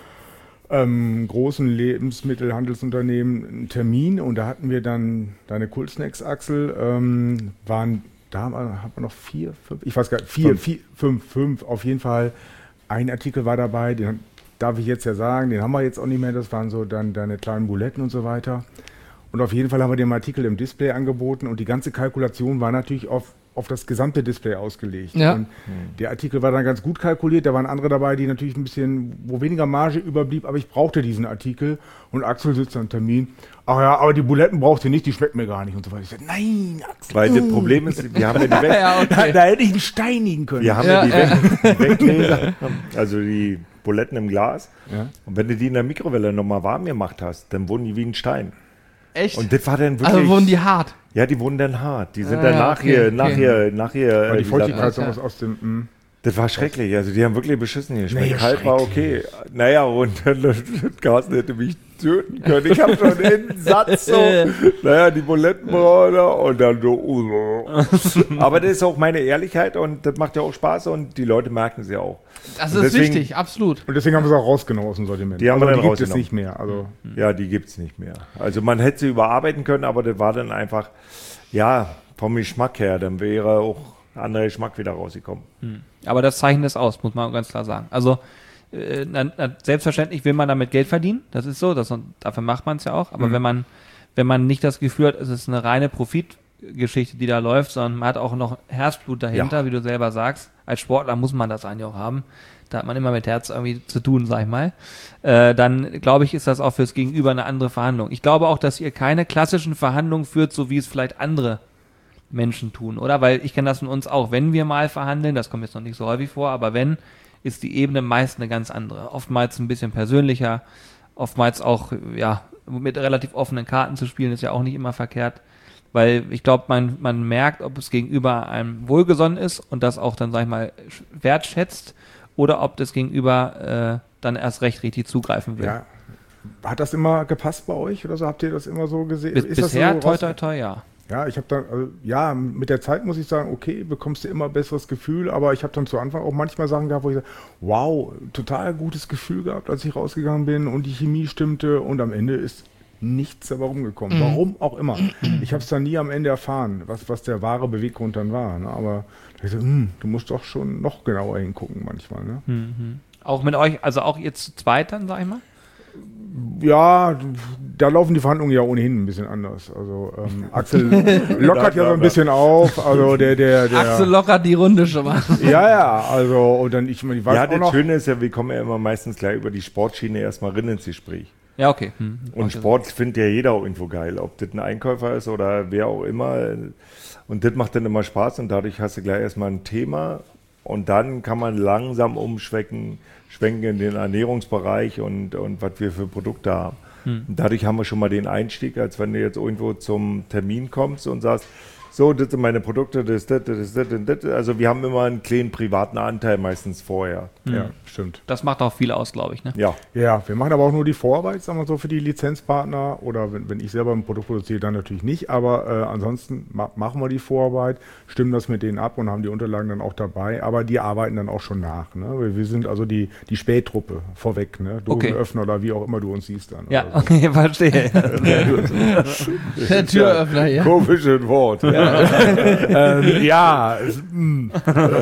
ähm, großen Lebensmittelhandelsunternehmen einen Termin und da hatten wir dann deine Cool-Snacks-Achsel, ähm, waren, da haben wir, haben wir noch vier, fünf, ich weiß gar nicht, vier, fünf. vier, fünf, fünf, auf jeden Fall. Ein Artikel war dabei, den darf ich jetzt ja sagen, den haben wir jetzt auch nicht mehr, das waren so dann deine kleinen Buletten und so weiter. Und auf jeden Fall haben wir den Artikel im Display angeboten und die ganze Kalkulation war natürlich auf, auf das gesamte Display ausgelegt. Ja. Und der Artikel war dann ganz gut kalkuliert, da waren andere dabei, die natürlich ein bisschen, wo weniger Marge überblieb, aber ich brauchte diesen Artikel und Axel sitzt am Termin. Ach ja, aber die Buletten braucht ihr nicht, die schmecken mir gar nicht und so weiter. Ich sagte, nein, Axel. Weil das Problem ist, wir haben ja die, Weg Ja, Da, okay. da hätte ich ihn steinigen können. wir haben Ja, ja, ja. die, Weg die Weggläser, also die Buletten im Glas. Ja. Und wenn du die in der Mikrowelle nochmal warm gemacht hast, dann wurden die wie ein Stein. Echt? Und das war dann wirklich... Also wurden die hart. Ja, die wurden dann hart. Die sind Ah, dann ja, nachher, okay, nachher, okay. nachher. Weil äh, die wie Feuchtigkeit sagt so man? aus, aus dem... Mh. Das war schrecklich. Also die haben wirklich beschissen hier. Nee, Kalt war okay. Naja, und dann Carsten hätte mich töten können. Ich habe schon den Satz so, naja, die Bulettenbraune und dann so. Aber das ist auch meine Ehrlichkeit und das macht ja auch Spaß und die Leute merken es ja auch. Das Und ist deswegen- wichtig, absolut. Und deswegen haben wir es auch rausgenommen aus dem Sortiment. Die haben wir also, dann die gibt es rausgenommen. nicht mehr. Also, Ja, die gibt's nicht mehr. Also man hätte sie überarbeiten können, aber das war dann einfach, ja, vom Geschmack her, dann wäre auch ein anderer Geschmack wieder rausgekommen. Aber das zeichnet es aus, muss man ganz klar sagen. Also äh, na, na, selbstverständlich will man damit Geld verdienen, das ist so, das, dafür macht man es ja auch. Aber Mhm. wenn man wenn man nicht das Gefühl hat, es ist eine reine Profitgeschichte, die da läuft, sondern man hat auch noch Herzblut dahinter, Ja. wie du selber sagst. Als Sportler muss man das eigentlich auch haben. Da hat man immer mit Herz irgendwie zu tun, sag ich mal. Äh, dann glaube ich, ist das auch fürs Gegenüber eine andere Verhandlung. Ich glaube auch, dass ihr keine klassischen Verhandlungen führt, so wie es vielleicht andere Menschen tun, oder? Weil ich kenne das von uns auch, wenn wir mal verhandeln, das kommt jetzt noch nicht so häufig vor, aber wenn, ist die Ebene meist eine ganz andere. Oftmals ein bisschen persönlicher, oftmals auch, ja, mit relativ offenen Karten zu spielen, ist ja auch nicht immer verkehrt, weil ich glaube, man, man merkt, ob es gegenüber einem wohlgesonnen ist und das auch dann, sag ich mal, sch- wertschätzt oder ob das Gegenüber äh, dann erst recht richtig zugreifen will. ja. Hat das immer gepasst bei euch oder so? Habt ihr das immer so gesehen? Bis, Ist das bisher, so toi, raus- toi, toi, ja. Ja, ich habe dann, also, ja, mit der Zeit muss ich sagen, okay, bekommst du immer besseres Gefühl, aber ich habe dann zu Anfang auch manchmal Sachen gehabt, wo ich sage, wow, total gutes Gefühl gehabt, als ich rausgegangen bin und die Chemie stimmte und am Ende ist nichts dabei rumgekommen. Mhm. Warum auch immer. Ich habe es dann nie am Ende erfahren, was, was der wahre Beweggrund dann war. Ne? Aber ich so, hm, du musst doch schon noch genauer hingucken manchmal. Ne? Mhm. Auch mit euch, also auch ihr zu zweit dann, sag ich mal? Ja, da laufen die Verhandlungen ja ohnehin ein bisschen anders. Also ähm, Axel lockert ja so ein bisschen auf. Also der, der, der. Axel lockert die Runde schon mal. Ja, ja, also und dann ich, ich weiß Ja, auch das noch. Schöne ist ja, wir kommen ja immer meistens gleich über die Sportschiene erstmal rein ins Gespräch. Ja, okay. Hm. Und Okay. Sport findet ja jeder auch irgendwo geil, ob das ein Einkäufer ist oder wer auch immer. Und das macht dann immer Spaß und dadurch hast du gleich erstmal ein Thema und dann kann man langsam umschwenken, schwenken in den Ernährungsbereich und, und was wir für Produkte haben. Hm. Und dadurch haben wir schon mal den Einstieg, als wenn du jetzt irgendwo zum Termin kommst und sagst, so, das sind meine Produkte, das ist das, das ist das und das. Also wir haben immer einen kleinen privaten Anteil meistens vorher. Ja, stimmt. Das macht auch viel aus, glaube ich. Ne? Ja, Ja, wir machen aber auch nur die Vorarbeit, sagen wir so, für die Lizenzpartner. Oder wenn, wenn ich selber ein Produkt produziere, dann natürlich nicht. Aber äh, ansonsten ma machen wir die Vorarbeit, stimmen das mit denen ab und haben die Unterlagen dann auch dabei. Aber die arbeiten dann auch schon nach. Ne? Wir, wir sind also die, die Spähtruppe vorweg, ne? Okay. Dosenöffner oder wie auch immer du uns siehst dann. Ja, oder so. okay, verstehe. Der Türöffner hier. komisches Wort. ähm, ja, es, mm.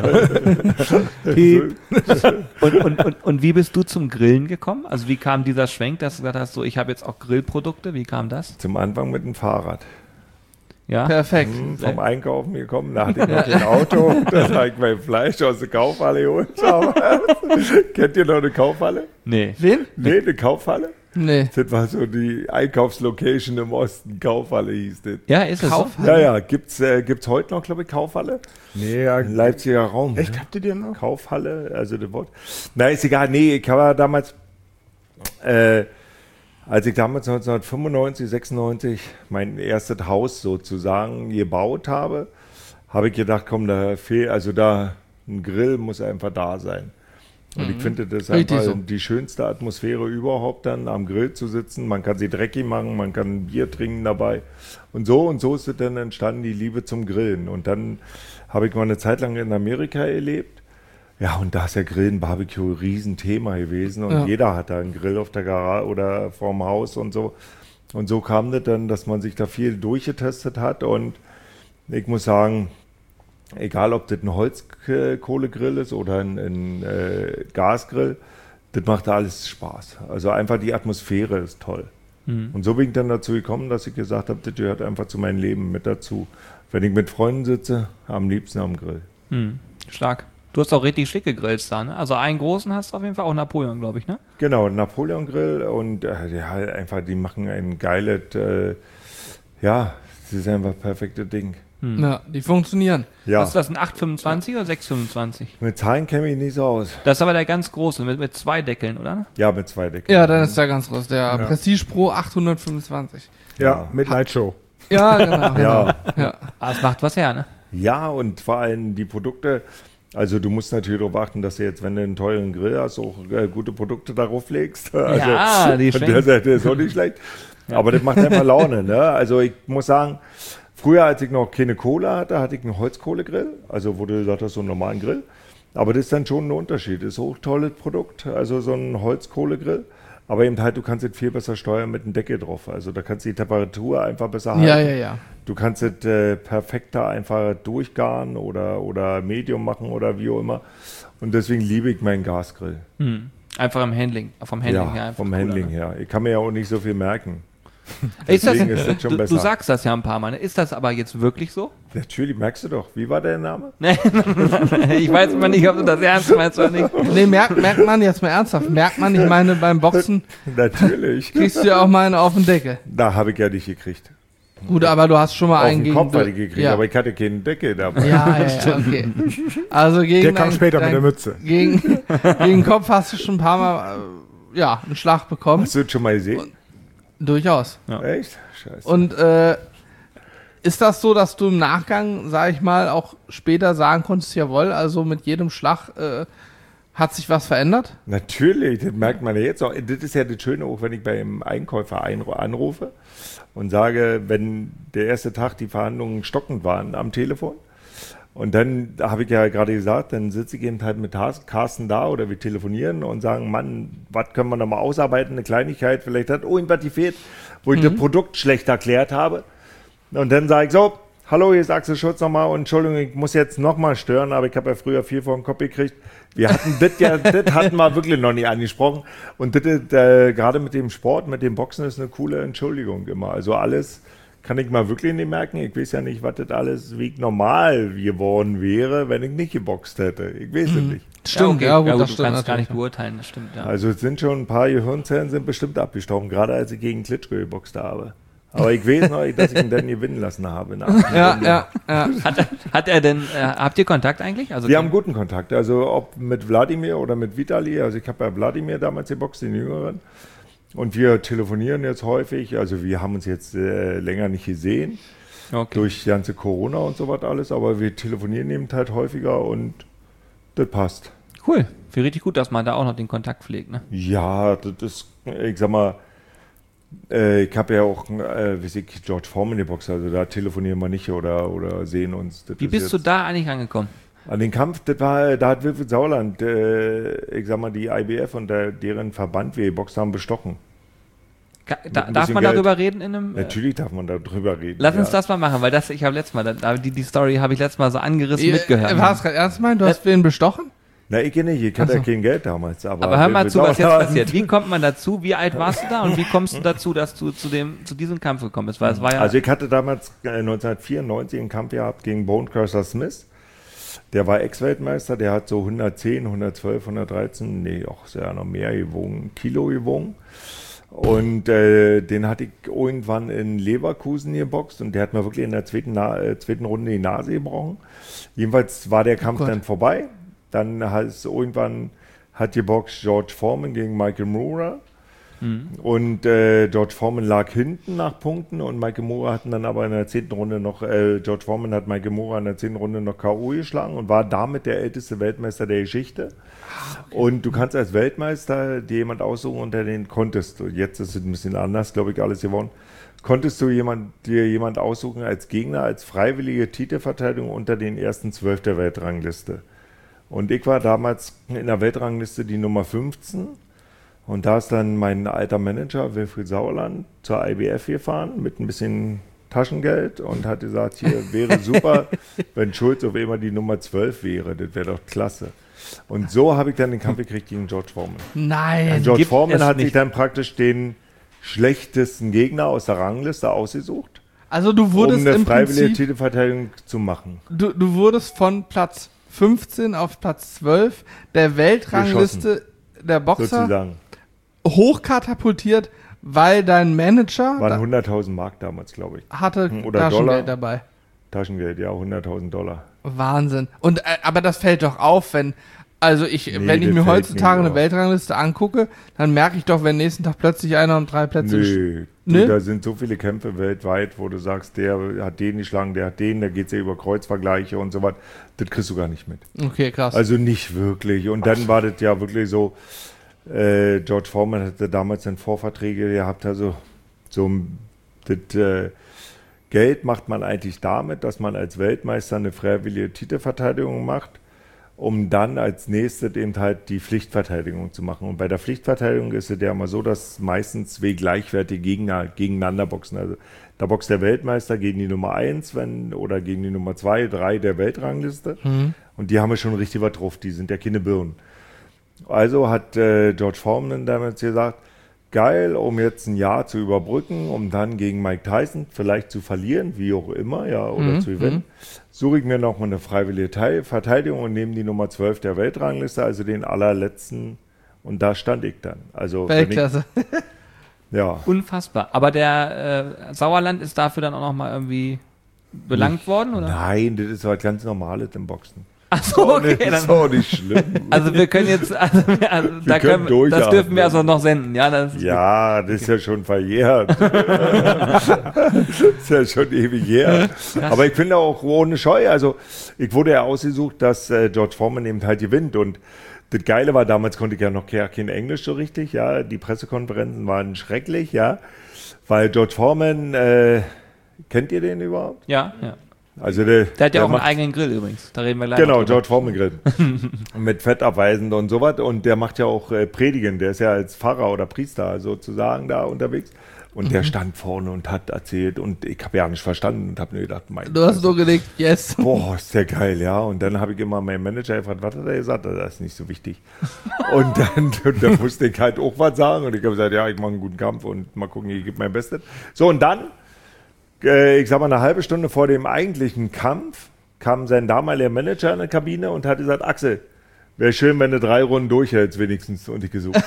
Piep. Und, und, und, und wie bist du zum Grillen gekommen? Also wie kam dieser Schwenk, dass du gesagt hast, so ich habe jetzt auch Grillprodukte, wie kam das? Zum Anfang mit dem Fahrrad. Ja, Perfekt. Hm, vom Einkaufen gekommen, da hatte ich noch ein Auto, da habe ich mein Fleisch aus der Kaufhalle geholt. Kennt ihr noch eine Kaufhalle? nee. Wen? Nee, eine Kaufhalle? Nee. Das war so die Einkaufslocation im Osten, Kaufhalle hieß das. Ja, ist es Kauf- so? Ja, ja, gibt's, äh, gibt's heute noch, glaube ich, Kaufhalle? Nee, ja, Im Leipziger Raum. echt, ne? habt ihr die noch? Kaufhalle, also das Wort. Na, ist egal, nee, ich habe damals, äh, als ich damals neunzehnhundertfünfundneunzig, sechsundneunzig mein erstes Haus sozusagen gebaut habe, habe ich gedacht, komm, da fehlt, also da ein Grill muss einfach da sein. Und Mhm. ich finde, das ist Richtig einfach so. die schönste Atmosphäre überhaupt, dann am Grill zu sitzen. Man kann sie dreckig machen, man kann Bier trinken dabei. Und so und so ist es dann entstanden, die Liebe zum Grillen. Und dann habe ich mal eine Zeit lang in Amerika erlebt. Ja, und da ist ja Grillen, Barbecue ein Riesenthema gewesen. Und Ja. jeder hat da einen Grill auf der Garage oder vorm Haus und so. Und so kam das dann, dass man sich da viel durchgetestet hat. Und ich muss sagen, egal ob das ein Holzkohlegrill ist oder ein, ein äh, Gasgrill, das macht da alles Spaß. Also einfach die Atmosphäre ist toll. Mhm. Und so bin ich dann dazu gekommen, dass ich gesagt habe, das gehört einfach zu meinem Leben mit dazu. Wenn ich mit Freunden sitze, am liebsten am Grill. Hm. Stark. Du hast auch richtig schicke Grills da, ne? Also einen großen hast du auf jeden Fall, auch Napoleon, glaube ich, ne? Genau, Napoleon Grill und äh, ja, einfach, die machen ein geiles, äh, ja, das ist einfach ein perfektes Ding. Hm. Ja, die funktionieren. Ja, Was ist das, ein acht fünfundzwanzig oder sechs fünfundzwanzig? mit Zahlen kenne ich nicht so aus. Das ist aber der ganz große, mit, mit zwei Deckeln, oder? Ja, mit zwei Deckeln. Ja, dann ist der ganz groß. Der Ja. Prestige Pro achthundertfünfundzwanzig. Ja, Ja. mit Lightshow. Ja, genau. Ja. genau. Ja. Ah, es macht was her, ne? Ja, und vor allem die Produkte, also du musst natürlich darauf achten, dass du jetzt, wenn du einen teuren Grill hast, auch äh, gute Produkte darauf legst. Also, Ja, die von schmecken. der Seite ist auch nicht schlecht. Aber das macht einfach Laune. Ne? Also ich muss sagen, früher, als ich noch keine Kohle hatte, hatte ich einen Holzkohlegrill. Also wo du gesagt hast, so einen normalen Grill. Aber das ist dann schon ein Unterschied. Das ist auch ein tolles Produkt, also so ein Holzkohlegrill. Aber eben halt, du kannst es viel besser steuern mit einem Deckel drauf. Also da kannst du die Temperatur einfach besser halten. ja, ja, ja. Du kannst es äh, perfekter einfach durchgaren oder, oder Medium machen oder wie auch immer. Und deswegen liebe ich meinen Gasgrill. Hm. Einfach im Handling, vom Handling ja, her. Einfach vom cooler, Handling ne? her. Ich kann mir ja auch nicht so viel merken. Ist das, Deswegen ist das schon du, besser. du sagst das ja ein paar Mal, ne? Ist das aber jetzt wirklich so? Natürlich, merkst du doch. Wie war der Name? Ich weiß immer nicht, ob du das ernst meinst oder nicht. Nee, merkt, merkt man jetzt mal ernsthaft. Merkt man, ich meine, beim Boxen Natürlich. kriegst du ja auch mal einen auf den Deckel. Da habe ich ja nicht gekriegt. Gut, aber du hast schon mal Auf einen den gegen... Kopf hatte ich gekriegt, ja. aber ich hatte keinen Deckel dabei. Ja, ja, ja, okay. Also gegen Der kam dein- später mit dein- der Mütze. Gegen, gegen den Kopf hast du schon ein paar Mal äh, ja, einen Schlag bekommen. Hast du das schon mal gesehen? Durchaus. Ja. Echt? Scheiße. Und äh, ist das so, dass du im Nachgang, sag ich mal, auch später sagen konntest, jawohl, also mit jedem Schlag äh, hat sich was verändert? Natürlich, das merkt man ja jetzt auch. Das ist ja das Schöne, auch wenn ich beim Einkäufer einru- anrufe und sage, wenn der erste Tag die Verhandlungen stockend waren am Telefon. Und dann habe ich ja gerade gesagt, dann sitze ich eben halt mit Tar- Carsten da oder wir telefonieren und sagen, Mann, was können wir noch mal ausarbeiten, eine Kleinigkeit, vielleicht hat irgendwas gefehlt, wo ich das Produkt schlecht erklärt habe. Und dann sage ich so, hallo, hier ist Axel Schulz nochmal und Entschuldigung, ich muss jetzt nochmal stören, aber ich habe ja früher viel vor den Kopf gekriegt. Wir hatten das ja, das hatten wir wirklich noch nie angesprochen. Und das ist, äh, gerade mit dem Sport, mit dem Boxen ist eine coole Entschuldigung immer. Also alles kann ich mal wirklich nicht merken. Ich weiß ja nicht, was das alles wie normal geworden wäre, wenn ich nicht geboxt hätte. Ich weiß es nicht. Stimmt, ja, okay. das du stimmt kannst gar natürlich. nicht beurteilen, das stimmt, ja. Also es sind schon ein paar Gehirnzellen sind bestimmt abgestorben, gerade als ich gegen Klitschko geboxt habe. Aber ich weiß noch, dass ich ihn dann gewinnen lassen habe. Nach Ja, ja, ja. Hat, hat er denn, äh, habt ihr Kontakt eigentlich? Also Wir haben guten Kontakt, also ob mit Wladimir oder mit Vitali, also ich habe ja Wladimir damals geboxt, den Jüngeren, und wir telefonieren jetzt häufig, also wir haben uns jetzt äh, länger nicht gesehen, okay. durch die ganze Corona und so was alles, aber wir telefonieren eben halt häufiger und das passt. Cool. Für richtig gut, dass man da auch noch den Kontakt pflegt, ne? Ja, das ist, ich sag mal, äh, ich habe ja auch, äh, wie ich, George Foreman geboxt, also da telefonieren wir nicht oder, oder sehen uns. Das Wie ist bist du jetzt- da eigentlich angekommen? An den Kampf, das war, da hat Wilfried Sauerland, äh, ich sag mal, die I B F und der, deren Verband, wir geboxt haben, bestochen. Ka- Mit Da, ein darf bisschen man Geld. darüber reden in einem... Äh, Natürlich darf man darüber reden. lass uns ja. das mal machen, weil das, ich habe letztes Mal, da, die, die Story habe ich letztes Mal so angerissen mitgehört. War es gerade ernst gemeint? Du hast wen bestochen? Na, ich nicht, ich hatte Ach ja so. kein Geld damals. Aber, Aber hör mal Wilfried zu, was jetzt Sauerland- passiert. Wie kommt man dazu? Wie alt warst du da und wie kommst du dazu, dass du zu, dem, zu diesem Kampf gekommen bist? Weil es war ja... Also ich hatte damals äh, neunzehnhundertvierundneunzig einen Kampf gehabt gegen Bonecrusher Smith. Der war Ex-Weltmeister, der hat so hundertzehn, hundertzwölf, hundertdreizehn, nee, auch sehr noch mehr gewogen, Kilo gewogen. Und äh, den hatte ich irgendwann in Leverkusen geboxt und der hat mir wirklich in der zweiten, Na äh, zweiten Runde die Nase gebrochen. Jedenfalls war der Kampf Gott. dann vorbei. Dann hat es irgendwann hat geboxt George Foreman gegen Michael Moorer. Mhm. Und äh, George Foreman lag hinten nach Punkten und Mike Kimura hatten dann aber in der zehnten Runde noch, äh, George Foreman hat Mike Kimura in der zehnten Runde noch K O geschlagen und war damit der älteste Weltmeister der Geschichte. Ah, okay. Und du kannst als Weltmeister dir jemand aussuchen, unter den konntest du, jetzt ist es ein bisschen anders, glaube ich, alles geworden, konntest du jemand, dir jemand aussuchen als Gegner, als freiwillige Titelverteidigung unter den ersten zwölf der Weltrangliste. Und ich war damals in der Weltrangliste die Nummer fünfzehn. Und da ist dann mein alter Manager, Wilfried Sauerland, zur I B F gefahren mit ein bisschen Taschengeld und hat gesagt, hier wäre super, wenn Schulz auf einmal die Nummer zwölf wäre. Das wäre doch klasse. Und so habe ich dann den Kampf gekriegt gegen George Foreman. Nein. Und George gibt Foreman es hat nicht. sich dann praktisch den schlechtesten Gegner aus der Rangliste ausgesucht, Also du um wurdest eine im freiwillige Prinzip, Titelverteidigung zu machen. du, du wurdest von Platz fünfzehn auf Platz zwölf der Weltrangliste der Boxer Sozusagen. hochkatapultiert, weil dein Manager Waren da hunderttausend Mark damals, glaube ich. hatte Oder Taschengeld Dollar. dabei. Taschengeld, ja, hunderttausend Dollar. Wahnsinn. Und äh, aber das fällt doch auf, wenn also ich, Nee, wenn ich das mir fällt heutzutage nicht eine auf. Weltrangliste angucke, dann merke ich doch, wenn nächsten Tag plötzlich einer um drei Plätze sch- Nö, Ne? du, da sind so viele Kämpfe weltweit, wo du sagst, der hat den geschlagen, der hat den, da geht es ja über Kreuzvergleiche und so was. Das kriegst du gar nicht mit. Okay, krass. Also nicht wirklich. Und dann war das ja wirklich so, äh, George Foreman hatte damals dann Vorverträge gehabt, also so das äh, Geld macht man eigentlich damit, dass man als Weltmeister eine freiwillige Titelverteidigung macht, um dann als nächstes eben halt die Pflichtverteidigung zu machen. Und bei der Pflichtverteidigung ist es ja immer so, dass meistens zwei gleichwertige Gegner gegeneinander boxen. Also da boxt der Weltmeister gegen die Nummer eins wenn, oder gegen die Nummer zwei, drei der Weltrangliste. Mhm. Und die haben ja schon richtig was drauf, die sind ja keine Birnen. Also hat äh, George Foreman damals gesagt, geil, um jetzt ein Jahr zu überbrücken, um dann gegen Mike Tyson vielleicht zu verlieren, wie auch immer, ja, oder Mhm, zu gewinnen, suche ich mir noch mal eine freiwillige Teil Verteidigung und nehme die Nummer zwölf der Weltrangliste, also den allerletzten, und da stand ich dann. Also wenn Weltklasse. Ich, ja, Unfassbar. Aber der äh, Sauerland ist dafür dann auch nochmal irgendwie belangt worden, oder? nein, das ist was ganz Normales im Boxen. Ach so, okay. Das ist Dann, auch nicht schlimm. also wir können jetzt, also, wir- also da können können, wir- das durchatmen. dürfen wir also noch senden, ja? Das ist Ja, das ist ja schon verjährt. Das ist ja schon ewig her. Aber ich finde auch ohne Scheu, also ich wurde ja ausgesucht, dass äh, George Foreman eben halt gewinnt und das Geile war, damals konnte ich ja noch ke- kein Englisch so richtig, ja, die Pressekonferenzen waren schrecklich, ja, weil George Foreman, äh, kennt ihr den überhaupt? Ja, ja. Also der, Der hat ja auch einen macht- eigenen Grill übrigens. Da reden wir gleich Genau, noch drüber. George Foreman Grill. Mit Fettabweisend und sowas. Und der macht ja auch äh, Predigen. Der ist ja als Pfarrer oder Priester sozusagen da unterwegs. Und der stand vorne und hat erzählt. Und ich habe ja nicht verstanden und habe mir gedacht, mein Du hast Gott, nur gelegt, yes. boah, ist der geil, ja. Und dann habe ich immer meinen Manager gefragt, was hat er gesagt? Das ist nicht so wichtig. Und dann, und dann musste ich halt auch was sagen. Und ich habe gesagt, ja, ich mache einen guten Kampf und mal gucken, ich gebe mein Bestes. So, und dann, äh, ich sag mal, eine halbe Stunde vor dem eigentlichen Kampf kam sein damaliger Manager in die Kabine und hat gesagt, Axel, wäre schön, wenn du drei Runden durchhältst wenigstens. Und ich gesucht.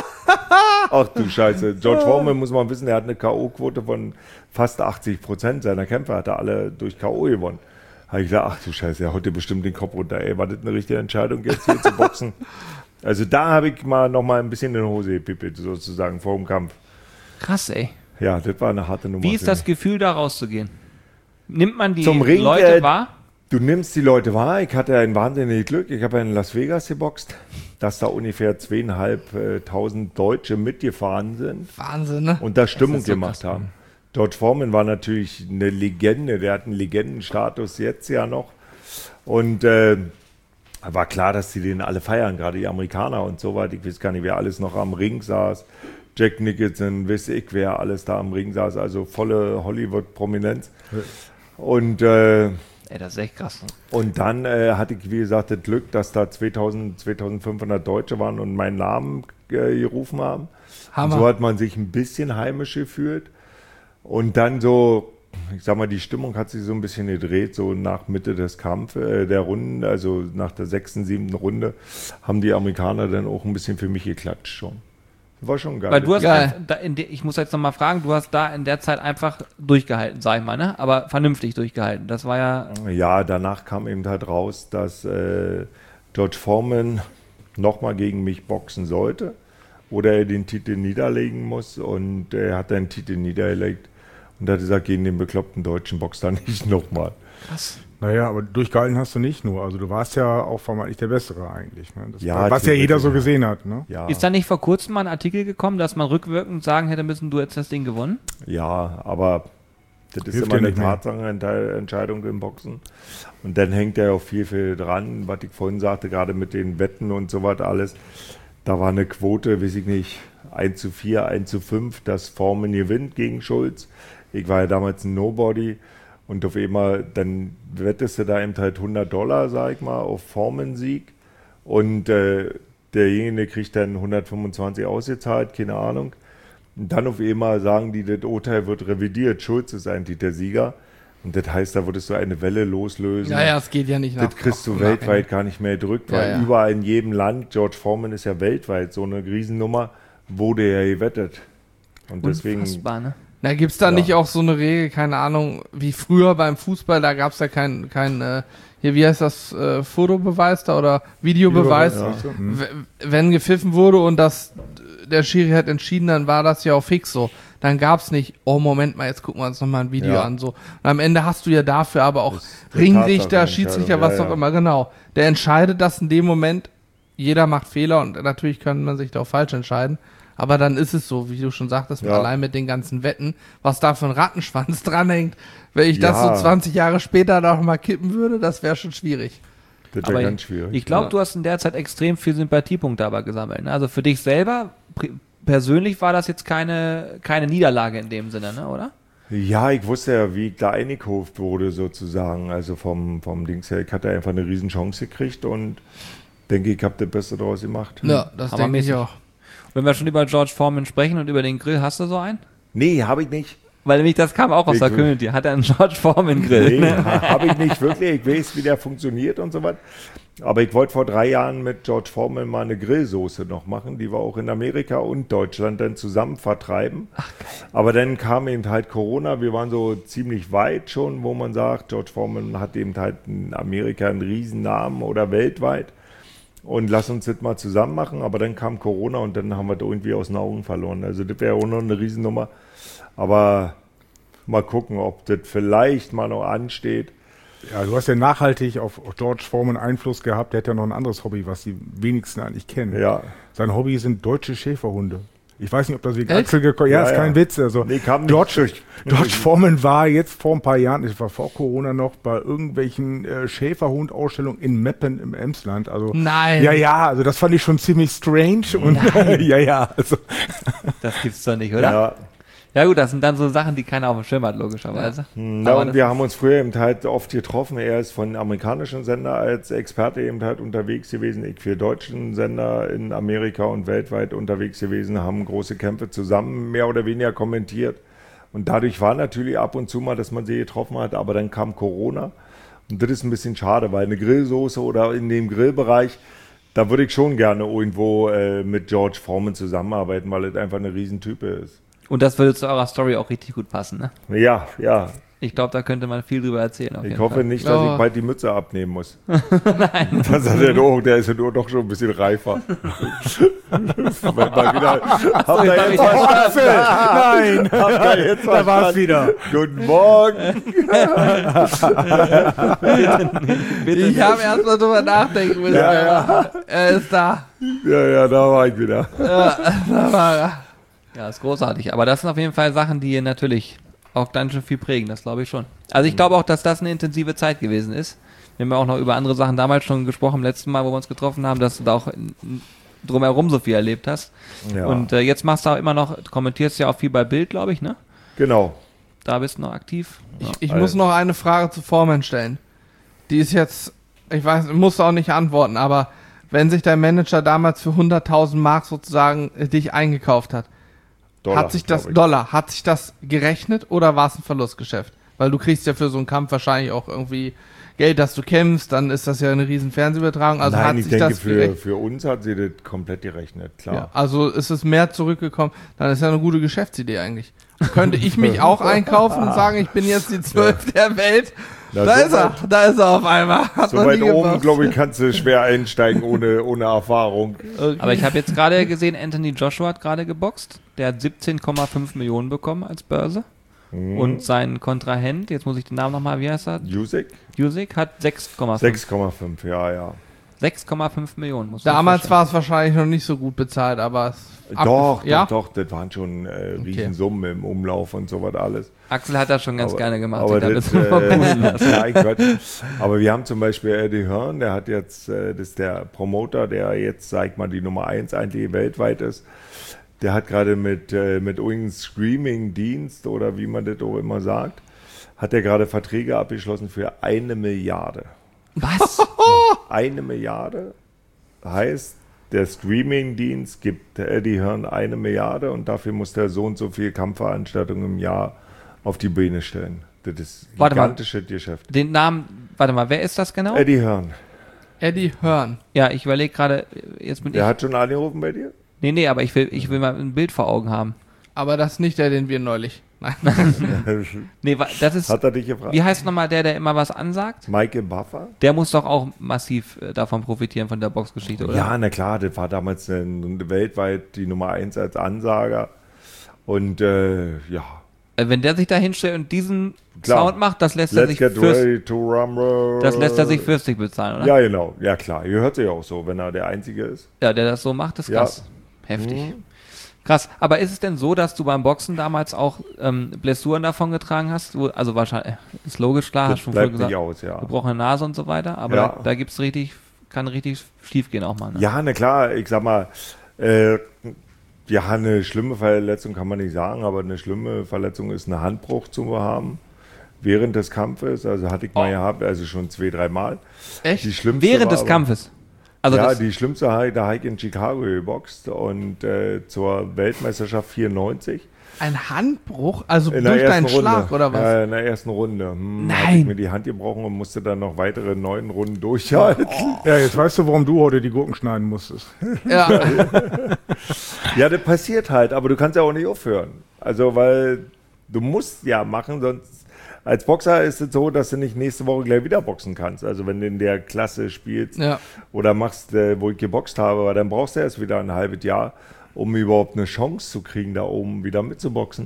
Ach du Scheiße. George Foreman, muss man wissen, der hat eine K O-Quote von fast achtzig Prozent seiner Kämpfe, hat er alle durch K O gewonnen. Habe ich gedacht, ach du Scheiße, er haut dir bestimmt den Kopf runter. Ey, war das eine richtige Entscheidung, jetzt hier zu boxen? Also da habe ich mal noch mal ein bisschen in die Hose gepippelt, sozusagen, vor dem Kampf. Krass, ey. Ja, das war eine harte Nummer. Wie ist für das mich. Gefühl, da rauszugehen? Nimmt man die Zum Ring, Leute äh, wahr? Du nimmst die Leute wahr. Ich hatte ein wahnsinniges Glück. Ich habe ja in Las Vegas geboxt, dass da ungefähr zweieinhalbtausend Deutsche mitgefahren sind Wahnsinn, ne? und da Stimmung ist so gemacht krass. haben. George Foreman war natürlich eine Legende. Der hat einen Legendenstatus jetzt ja noch. Und äh, war klar, dass die den alle feiern, gerade die Amerikaner und so weiter. Ich weiß gar nicht, wer alles noch am Ring saß. Jack Nicholson, weiß ich, wer alles da am Ring saß. Also volle Hollywood-Prominenz. Und äh, Ey, das ist echt krass. und dann äh, hatte ich, wie gesagt, das Glück, dass da zweitausend, zweitausendfünfhundert Deutsche waren und meinen Namen äh, gerufen haben. Hammer. Und so hat man sich ein bisschen heimisch gefühlt. Und dann so, ich sag mal, die Stimmung hat sich so ein bisschen gedreht, so nach Mitte des Kampfes, äh, der Runden, also nach der sechsten, siebten Runde, haben die Amerikaner dann auch ein bisschen für mich geklatscht schon. War schon geil. Weil du hast, Geil. einfach da in der, ich muss jetzt nochmal fragen, du hast da in der Zeit einfach durchgehalten, sag ich mal, ne? Aber vernünftig durchgehalten. Das war ja, Ja, danach kam eben halt raus, dass äh, George Foreman nochmal gegen mich boxen sollte. oder er den Titel niederlegen muss. Und er hat den Titel niedergelegt und hat gesagt, gegen den bekloppten deutschen Boxer nicht nochmal. Krass. Naja, aber durchgehalten hast du nicht nur. Also du warst ja auch vermeintlich der Bessere eigentlich. Ne? Das Ja, war, was ja jeder so ja. gesehen hat. Ne? Ja, Ist da nicht vor kurzem mal ein Artikel gekommen, dass man rückwirkend sagen hätte müssen, du hättest das Ding gewonnen? ja, aber das ist Hilft immer ja eine nicht mehr. Tatsachenentscheidung im Boxen. Und dann hängt ja auch viel, viel dran, was ich vorhin sagte, gerade mit den Wetten und so weiter alles. Da war eine Quote, weiß ich nicht, eins zu vier, eins zu fünf, dass Foreman gewinnt gegen Schulz. Ich war ja damals ein Nobody. Und auf einmal, dann wettest du da eben halt hundert Dollar, sag ich mal, auf Foreman-Sieg. Und äh, derjenige kriegt dann hundertfünfundzwanzig ausgezahlt, keine Ahnung. Und dann auf einmal sagen die, das Urteil wird revidiert. Schulz ist eigentlich der Sieger. Und das heißt, da würdest du eine Welle loslösen. Ja, ja, es geht ja nicht nach. Das kriegst du nach- weltweit gar nicht mehr gedrückt, Ja, weil ja. überall in jedem Land, George Foreman ist ja weltweit so eine Riesennummer, wurde ja gewettet. Und deswegen, Unfassbar, ne? Na, gibt's da Ja. nicht auch so eine Regel, keine Ahnung, wie früher beim Fußball, da gab's ja kein, kein äh, hier, wie heißt das, äh, Fotobeweis da oder Videobeweis? Ja. Mhm. W- Wenn gepfiffen wurde und das der Schiri hat entschieden, dann war das ja auch fix so. Dann gab's nicht, oh Moment mal, jetzt gucken wir uns nochmal ein Video Ja. an. So. Und am Ende hast du ja dafür aber auch Das ist eine Ringrichter, Tatsachenentscheidung, Schiedsrichter, was ja, auch ja. immer, genau. Der entscheidet das in dem Moment, jeder macht Fehler und natürlich kann man sich da auch falsch entscheiden. Aber dann ist es so, wie du schon sagtest, Ja. allein mit den ganzen Wetten, was da für ein Rattenschwanz dranhängt. Wenn ich das Ja. so zwanzig Jahre später noch mal kippen würde, das wäre schon schwierig. das Aber wäre ganz schwierig. ich glaube, Ja. du hast in der Zeit extrem viel Sympathiepunkte aber gesammelt. Ne? Also für dich selber, pri- persönlich war das jetzt keine, keine Niederlage in dem Sinne, ne, oder? Ja, ich wusste ja, wie ich da eingekauft wurde sozusagen. Also vom, vom Dings her, ich hatte einfach eine riesen Chance gekriegt und denke, ich habe das Beste draus gemacht. Ja, das denke Hammermäßig. ich auch. Wenn wir schon über George Foreman sprechen und über den Grill, hast du so einen? Nee, habe ich nicht. Weil nämlich das kam auch aus Ich- der Community. Hat er einen George Foreman Grill? Nee, habe ich nicht wirklich. Ich weiß, wie der funktioniert und so was. Aber ich wollte vor drei Jahren mit George Foreman mal eine Grillsoße noch machen, die wir auch in Amerika und Deutschland dann zusammen vertreiben. Aber dann kam eben halt Corona. Wir waren so ziemlich weit schon, wo man sagt, George Foreman hat eben halt in Amerika einen Riesennamen oder weltweit. Und lass uns das mal zusammen machen. Aber dann kam Corona und dann haben wir das irgendwie aus den Augen verloren. Also das wäre auch noch eine Riesennummer. Aber mal gucken, ob das vielleicht mal noch ansteht. Ja, du hast ja nachhaltig auf George Foreman Einfluss gehabt. Der hat ja noch ein anderes Hobby, was die wenigsten eigentlich kennen. Ja. Sein Hobby sind deutsche Schäferhunde. Ich weiß nicht, ob das wegen Echt? Axel gekommen ist. Ja, Ja, ist ja. kein Witz. Also Nee, kam nicht George, durch. George Foreman war jetzt vor ein paar Jahren, ich war vor Corona noch, bei irgendwelchen äh, Schäferhund-Ausstellungen in Meppen im Emsland. Also, Nein. Ja, ja, also das fand ich schon ziemlich strange. Und ja, ja. Also, Das gibt's doch nicht, oder? Ja. Ja. gut, das sind dann so Sachen, die keiner auf dem Schirm hat, logischerweise. Na, Aber und das- wir haben uns früher eben halt oft getroffen. Er ist von amerikanischen Sender als Experte eben halt unterwegs gewesen. Ich für deutschen Sender in Amerika und weltweit unterwegs gewesen, haben große Kämpfe zusammen mehr oder weniger kommentiert. Und dadurch war natürlich ab und zu mal, dass man sie getroffen hat, aber dann kam Corona. Und das ist ein bisschen schade, weil eine Grillsoße oder in dem Grillbereich, da würde ich schon gerne irgendwo äh, mit George Foreman zusammenarbeiten, weil es einfach eine Riesentype ist. Und das würde zu eurer Story auch richtig gut passen, ne? Ja, ja. Ich glaube, da könnte man viel drüber erzählen. Auf Ich jeden hoffe Fall. nicht, dass Oh. ich bald die Mütze abnehmen muss. Nein. Das hat der doch, der ist ja nur doch schon ein bisschen reifer. Wenn mal wieder, habt ihr jetzt nein, Habt ihr jetzt da war's was? wieder. Guten Morgen. Ich habe erst mal drüber nachdenken müssen. Ja, ja. Er ist da. Ja, ja, da war ich wieder. Ja, da war er. Ja, ist großartig. Aber das sind auf jeden Fall Sachen, die natürlich auch dann schon viel prägen, das glaube ich schon. Also ich glaube auch, dass das eine intensive Zeit gewesen ist. Wir haben ja auch noch über andere Sachen damals schon gesprochen, im letzten Mal, wo wir uns getroffen haben, dass du da auch in, drumherum so viel erlebt hast. Ja, Und äh, jetzt machst du auch immer noch, du kommentierst ja auch viel bei Bild, glaube ich, ne? genau. Da bist du noch aktiv. Ich, ich Also- muss noch eine Frage zu Foreman stellen. Die ist jetzt, ich weiß, musst du auch nicht antworten, aber wenn sich dein Manager damals für hunderttausend Mark sozusagen äh, dich eingekauft hat, Dollar, hat sich das glaub ich. Dollar, hat sich das gerechnet oder war es ein Verlustgeschäft? Weil du kriegst ja für so einen Kampf wahrscheinlich auch irgendwie, Geld, dass du kämpfst, dann ist das ja eine riesen Fernsehübertragung. Also Nein, hat ich sich denke, das für, gerecht- für uns hat sie das komplett gerechnet, klar. ja, also ist es mehr zurückgekommen. Dann ist ja eine gute Geschäftsidee eigentlich. Könnte ich mich auch einkaufen und sagen, ich bin jetzt die Zwölf der Welt. Na, Da so ist er, weit- da ist er auf einmal. Hat So noch weit nie oben, gepasst. glaube ich, kannst du schwer einsteigen ohne, ohne Erfahrung. Okay. Aber ich habe jetzt gerade gesehen, Anthony Joshua hat gerade geboxt. Der hat siebzehn Komma fünf Millionen bekommen als Börse. Mhm. Und sein Kontrahent, jetzt muss ich den Namen nochmal, wie heißt er? Usyk? Usyk hat sechs Komma fünf. sechs Komma fünf, ja, ja. sechs Komma fünf Millionen. Muss man Damals vorstellen. war es wahrscheinlich noch nicht so gut bezahlt, aber es Doch, abgef- ja? doch, doch, das waren schon äh, Riesensummen im Umlauf und sowas alles. Axel hat das schon ganz Aber- gerne gemacht. Aber, sich da das, ein bisschen verbunden äh, lassen. nein, Quatsch. Aber wir haben zum Beispiel Eddie Hearn, der hat jetzt, äh, das ist der Promoter, der jetzt, sag ich mal, die Nummer eins eigentlich weltweit ist. Der hat gerade mit, äh, mit irgendeinem Streaming-Dienst oder wie man das auch immer sagt, hat er gerade Verträge abgeschlossen für eine Milliarde. Was? Eine Milliarde heißt, der Streaming-Dienst gibt Eddie Hearn eine Milliarde und dafür muss der so und so viel Kampfveranstaltungen im Jahr auf die Beine stellen. Das ist ein Warte mal. gigantisches Geschäft. Den Namen, warte mal, wer ist das genau? Eddie Hearn. Eddie Hearn. Ja, ich überlege gerade, jetzt bin Der ich. hat schon angerufen bei dir? Nee, nee, aber ich will, ich will mal ein Bild vor Augen haben. Aber das ist nicht der, den wir neulich. Nein. Nee, wa- das ist. Hat er dich gefragt? Wie heißt nochmal der, der immer was ansagt? Michael Buffer? Der muss doch auch massiv äh, davon profitieren, von der Boxgeschichte, oder? Ja, na klar, das war damals ein, weltweit die Nummer eins als Ansager. Und äh, ja, Äh, Wenn der sich da hinstellt und diesen Klar. Sound macht, das lässt er let's sich get fürst, ready to rumble. das lässt er sich fürstlich bezahlen, oder? Ja, genau. Ja, klar. Ihr hört sich auch so, wenn er der Einzige ist. Ja, der das so macht, ist Ja. krass. Heftig. Mhm. Krass. Aber ist es denn so, dass du beim Boxen damals auch ähm, Blessuren davon getragen hast? Wo, also wahrscheinlich, ist logisch, klar, Das hast schon früher bleibt nicht gesagt, aus, ja. gebrochene Nase und so weiter, aber Ja. da, da gibt's richtig, kann richtig schief gehen auch mal. Ne? Ja, na klar, ich sag mal, äh, ja, eine schlimme Verletzung kann man nicht sagen, aber eine schlimme Verletzung ist ein Handbruch zu haben während des Kampfes. Also hatte ich mal Oh. gehabt, also schon zwei, dreimal. Echt? Die schlimmste Während war des aber- Kampfes. Also ja, das, die schlimmste habe da habe ich in Chicago geboxt und äh, zur Weltmeisterschaft vierundneunzig. Ein Handbruch? Also In der durch deinen ersten Runde. Schlag oder was? Ja, in der ersten Runde. Hm, Nein. Habe ich mir die Hand gebrochen und musste dann noch weitere neun Runden durchhalten. Ja, jetzt weißt du, warum du heute die Gurken schneiden musstest. Ja. Ja, das passiert halt, aber du kannst ja auch nicht aufhören. Also, weil du musst ja machen, sonst als Boxer ist es so, dass du nicht nächste Woche gleich wieder boxen kannst. Also, wenn du in der Klasse spielst Ja. oder machst, äh, wo ich geboxt habe, weil dann brauchst du erst wieder ein halbes Jahr, um überhaupt eine Chance zu kriegen, da oben wieder mitzuboxen.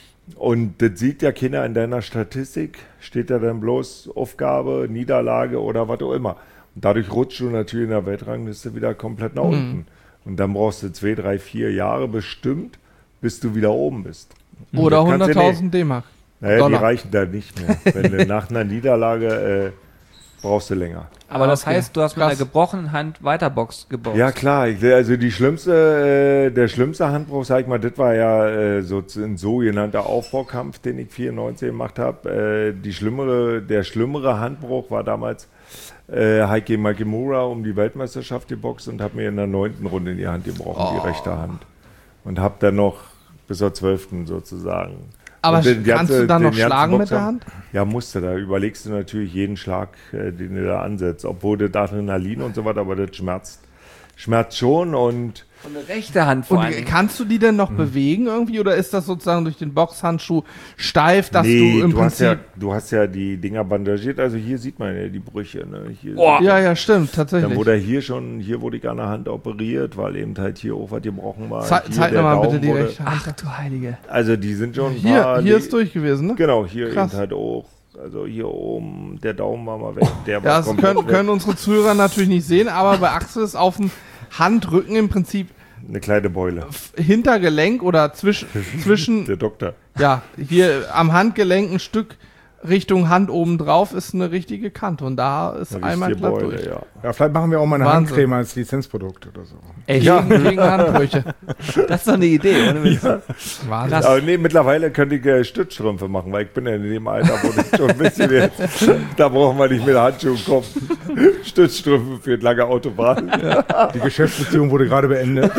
Und das sieht ja keiner in deiner Statistik, steht da dann bloß Aufgabe, Niederlage oder was auch immer. Und dadurch rutschst du natürlich in der Weltrangliste wieder komplett nach unten. Und dann brauchst du zwei, drei, vier Jahre bestimmt, bis du wieder oben bist. Oder Das kannst du hunderttausend D-Mark. Naja, Dollar. die reichen da nicht mehr. Wenn du nach einer Niederlage äh, brauchst du länger. aber das okay. heißt, du hast mit Krass. einer gebrochenen Hand weiter Box geboxt. Ja klar, ich, also die schlimmste, äh, der schlimmste Handbruch, sag ich mal, das war ja äh, so ein sogenannter Aufbaukampf, den ich vierundneunzig gemacht habe. Äh, die schlimmere, der schlimmere Handbruch war damals äh, Heike Makimura um die Weltmeisterschaft geboxt und habe mir in der neunten Runde in die Hand gebrochen, Oh. die rechte Hand. Und habe dann noch bis zur zwölften sozusagen. Aber Und den kannst ganze- du dann den noch ganzen schlagen mit Boxer- der Hand? Ja, musste. Da überlegst du natürlich jeden Schlag, äh, den du da ansetzt. Obwohl das Adrenalin und so weiter, aber das schmerzt. Schmerzt schon und Und eine rechte Hand vor Und allem. kannst du die denn noch bewegen irgendwie oder ist das sozusagen durch den Boxhandschuh steif, dass nee, du im du, hast Prinzip... ja, du hast ja die Dinger bandagiert. Also hier sieht man ja die Brüche. Ne? Hier, Boah. Ja, ja, stimmt, Dann tatsächlich. wurde er hier schon, hier wurde ich an der Hand operiert, weil eben halt hier auch was gebrochen war. Zei Hier zeig der nochmal bitte Daumen die wurde- rechte Hand. Ach du Heilige. Also die sind schon ein Hier, paar, hier die, ist durch gewesen, ne? Genau, hier Krass. eben halt auch. Also hier oben, der Daumen war mal weg. Der Ja, war das komplett können, weg. können unsere Zuhörer natürlich nicht sehen, aber bei Axel ist auf dem Handrücken im Prinzip Eine kleine Beule. Hintergelenk oder zwisch, zwischen, Der Doktor. ja, hier am Handgelenk ein Stück Richtung Hand oben drauf ist eine richtige Kante und da ist Eine einmal richtige glatt Beule, durch. ja. Ja, vielleicht machen wir auch mal eine Wahnsinn. Handcreme als Lizenzprodukt oder so. Ey, Gegen, gegen Handbrüche. das ist doch eine Idee, ohne Witz. Wahnsinn. Krass. Aber nee, mittlerweile könnte ich äh, Stützstrümpfe machen, weil ich bin ja in dem Alter, wo ich schon ein bisschen jetzt, da brauchen wir nicht mit Handschuhen kommen. Stützstrümpfe für lange Autobahnen. Die Geschäftsbeziehung wurde gerade beendet.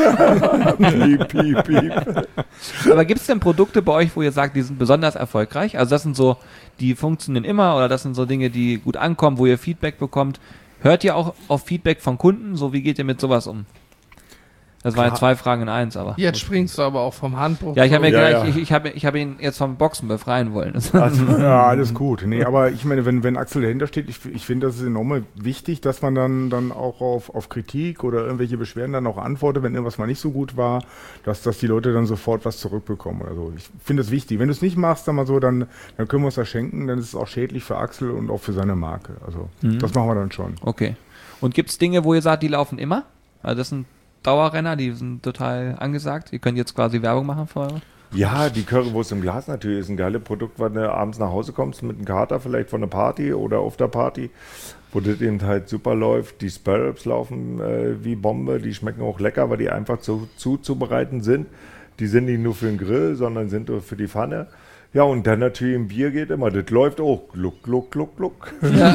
Piep, piep, piep. Aber gibt es denn Produkte bei euch, wo ihr sagt, die sind besonders erfolgreich? Also das sind so die die funktionieren immer oder das sind so Dinge, die gut ankommen, wo ihr Feedback bekommt. Hört ihr auch auf Feedback von Kunden? So, wie geht ihr mit sowas um? Das waren ja zwei Fragen in eins, aber. Jetzt springst du aber auch vom Handbuch. Ja, ich habe mir Ja, gleich, ja. ich, ich habe ich habe ihn jetzt vom Boxen befreien wollen. Ja, alles gut. Nee, aber ich meine, wenn, wenn Axel dahinter steht, ich, ich finde, das ist enorm wichtig, dass man dann, dann auch auf, auf Kritik oder irgendwelche Beschwerden dann auch antwortet, wenn irgendwas mal nicht so gut war, dass, dass die Leute dann sofort was zurückbekommen oder so. Ich finde das wichtig. Wenn du es nicht machst, dann mal so, dann, dann können wir uns das schenken, dann ist es auch schädlich für Axel und auch für seine Marke. Also Mhm. das machen wir dann schon. Okay. Und gibt es Dinge, wo ihr sagt, die laufen immer? Also das sind Dauerrenner, die sind total angesagt. Ihr könnt jetzt quasi Werbung machen für eure. Ja, die Currywurst im Glas natürlich ist ein geiles Produkt, wenn du abends nach Hause kommst mit einem Kater, vielleicht von einer Party oder auf der Party, wo das eben halt super läuft. Die Spare-Ribs laufen äh, wie Bombe, die schmecken auch lecker, weil die einfach zu, zuzubereiten sind. Die sind nicht nur für den Grill, sondern sind nur für die Pfanne. Ja, und dann natürlich im Bier geht immer, das läuft auch. Gluck, gluck, gluck, gluck.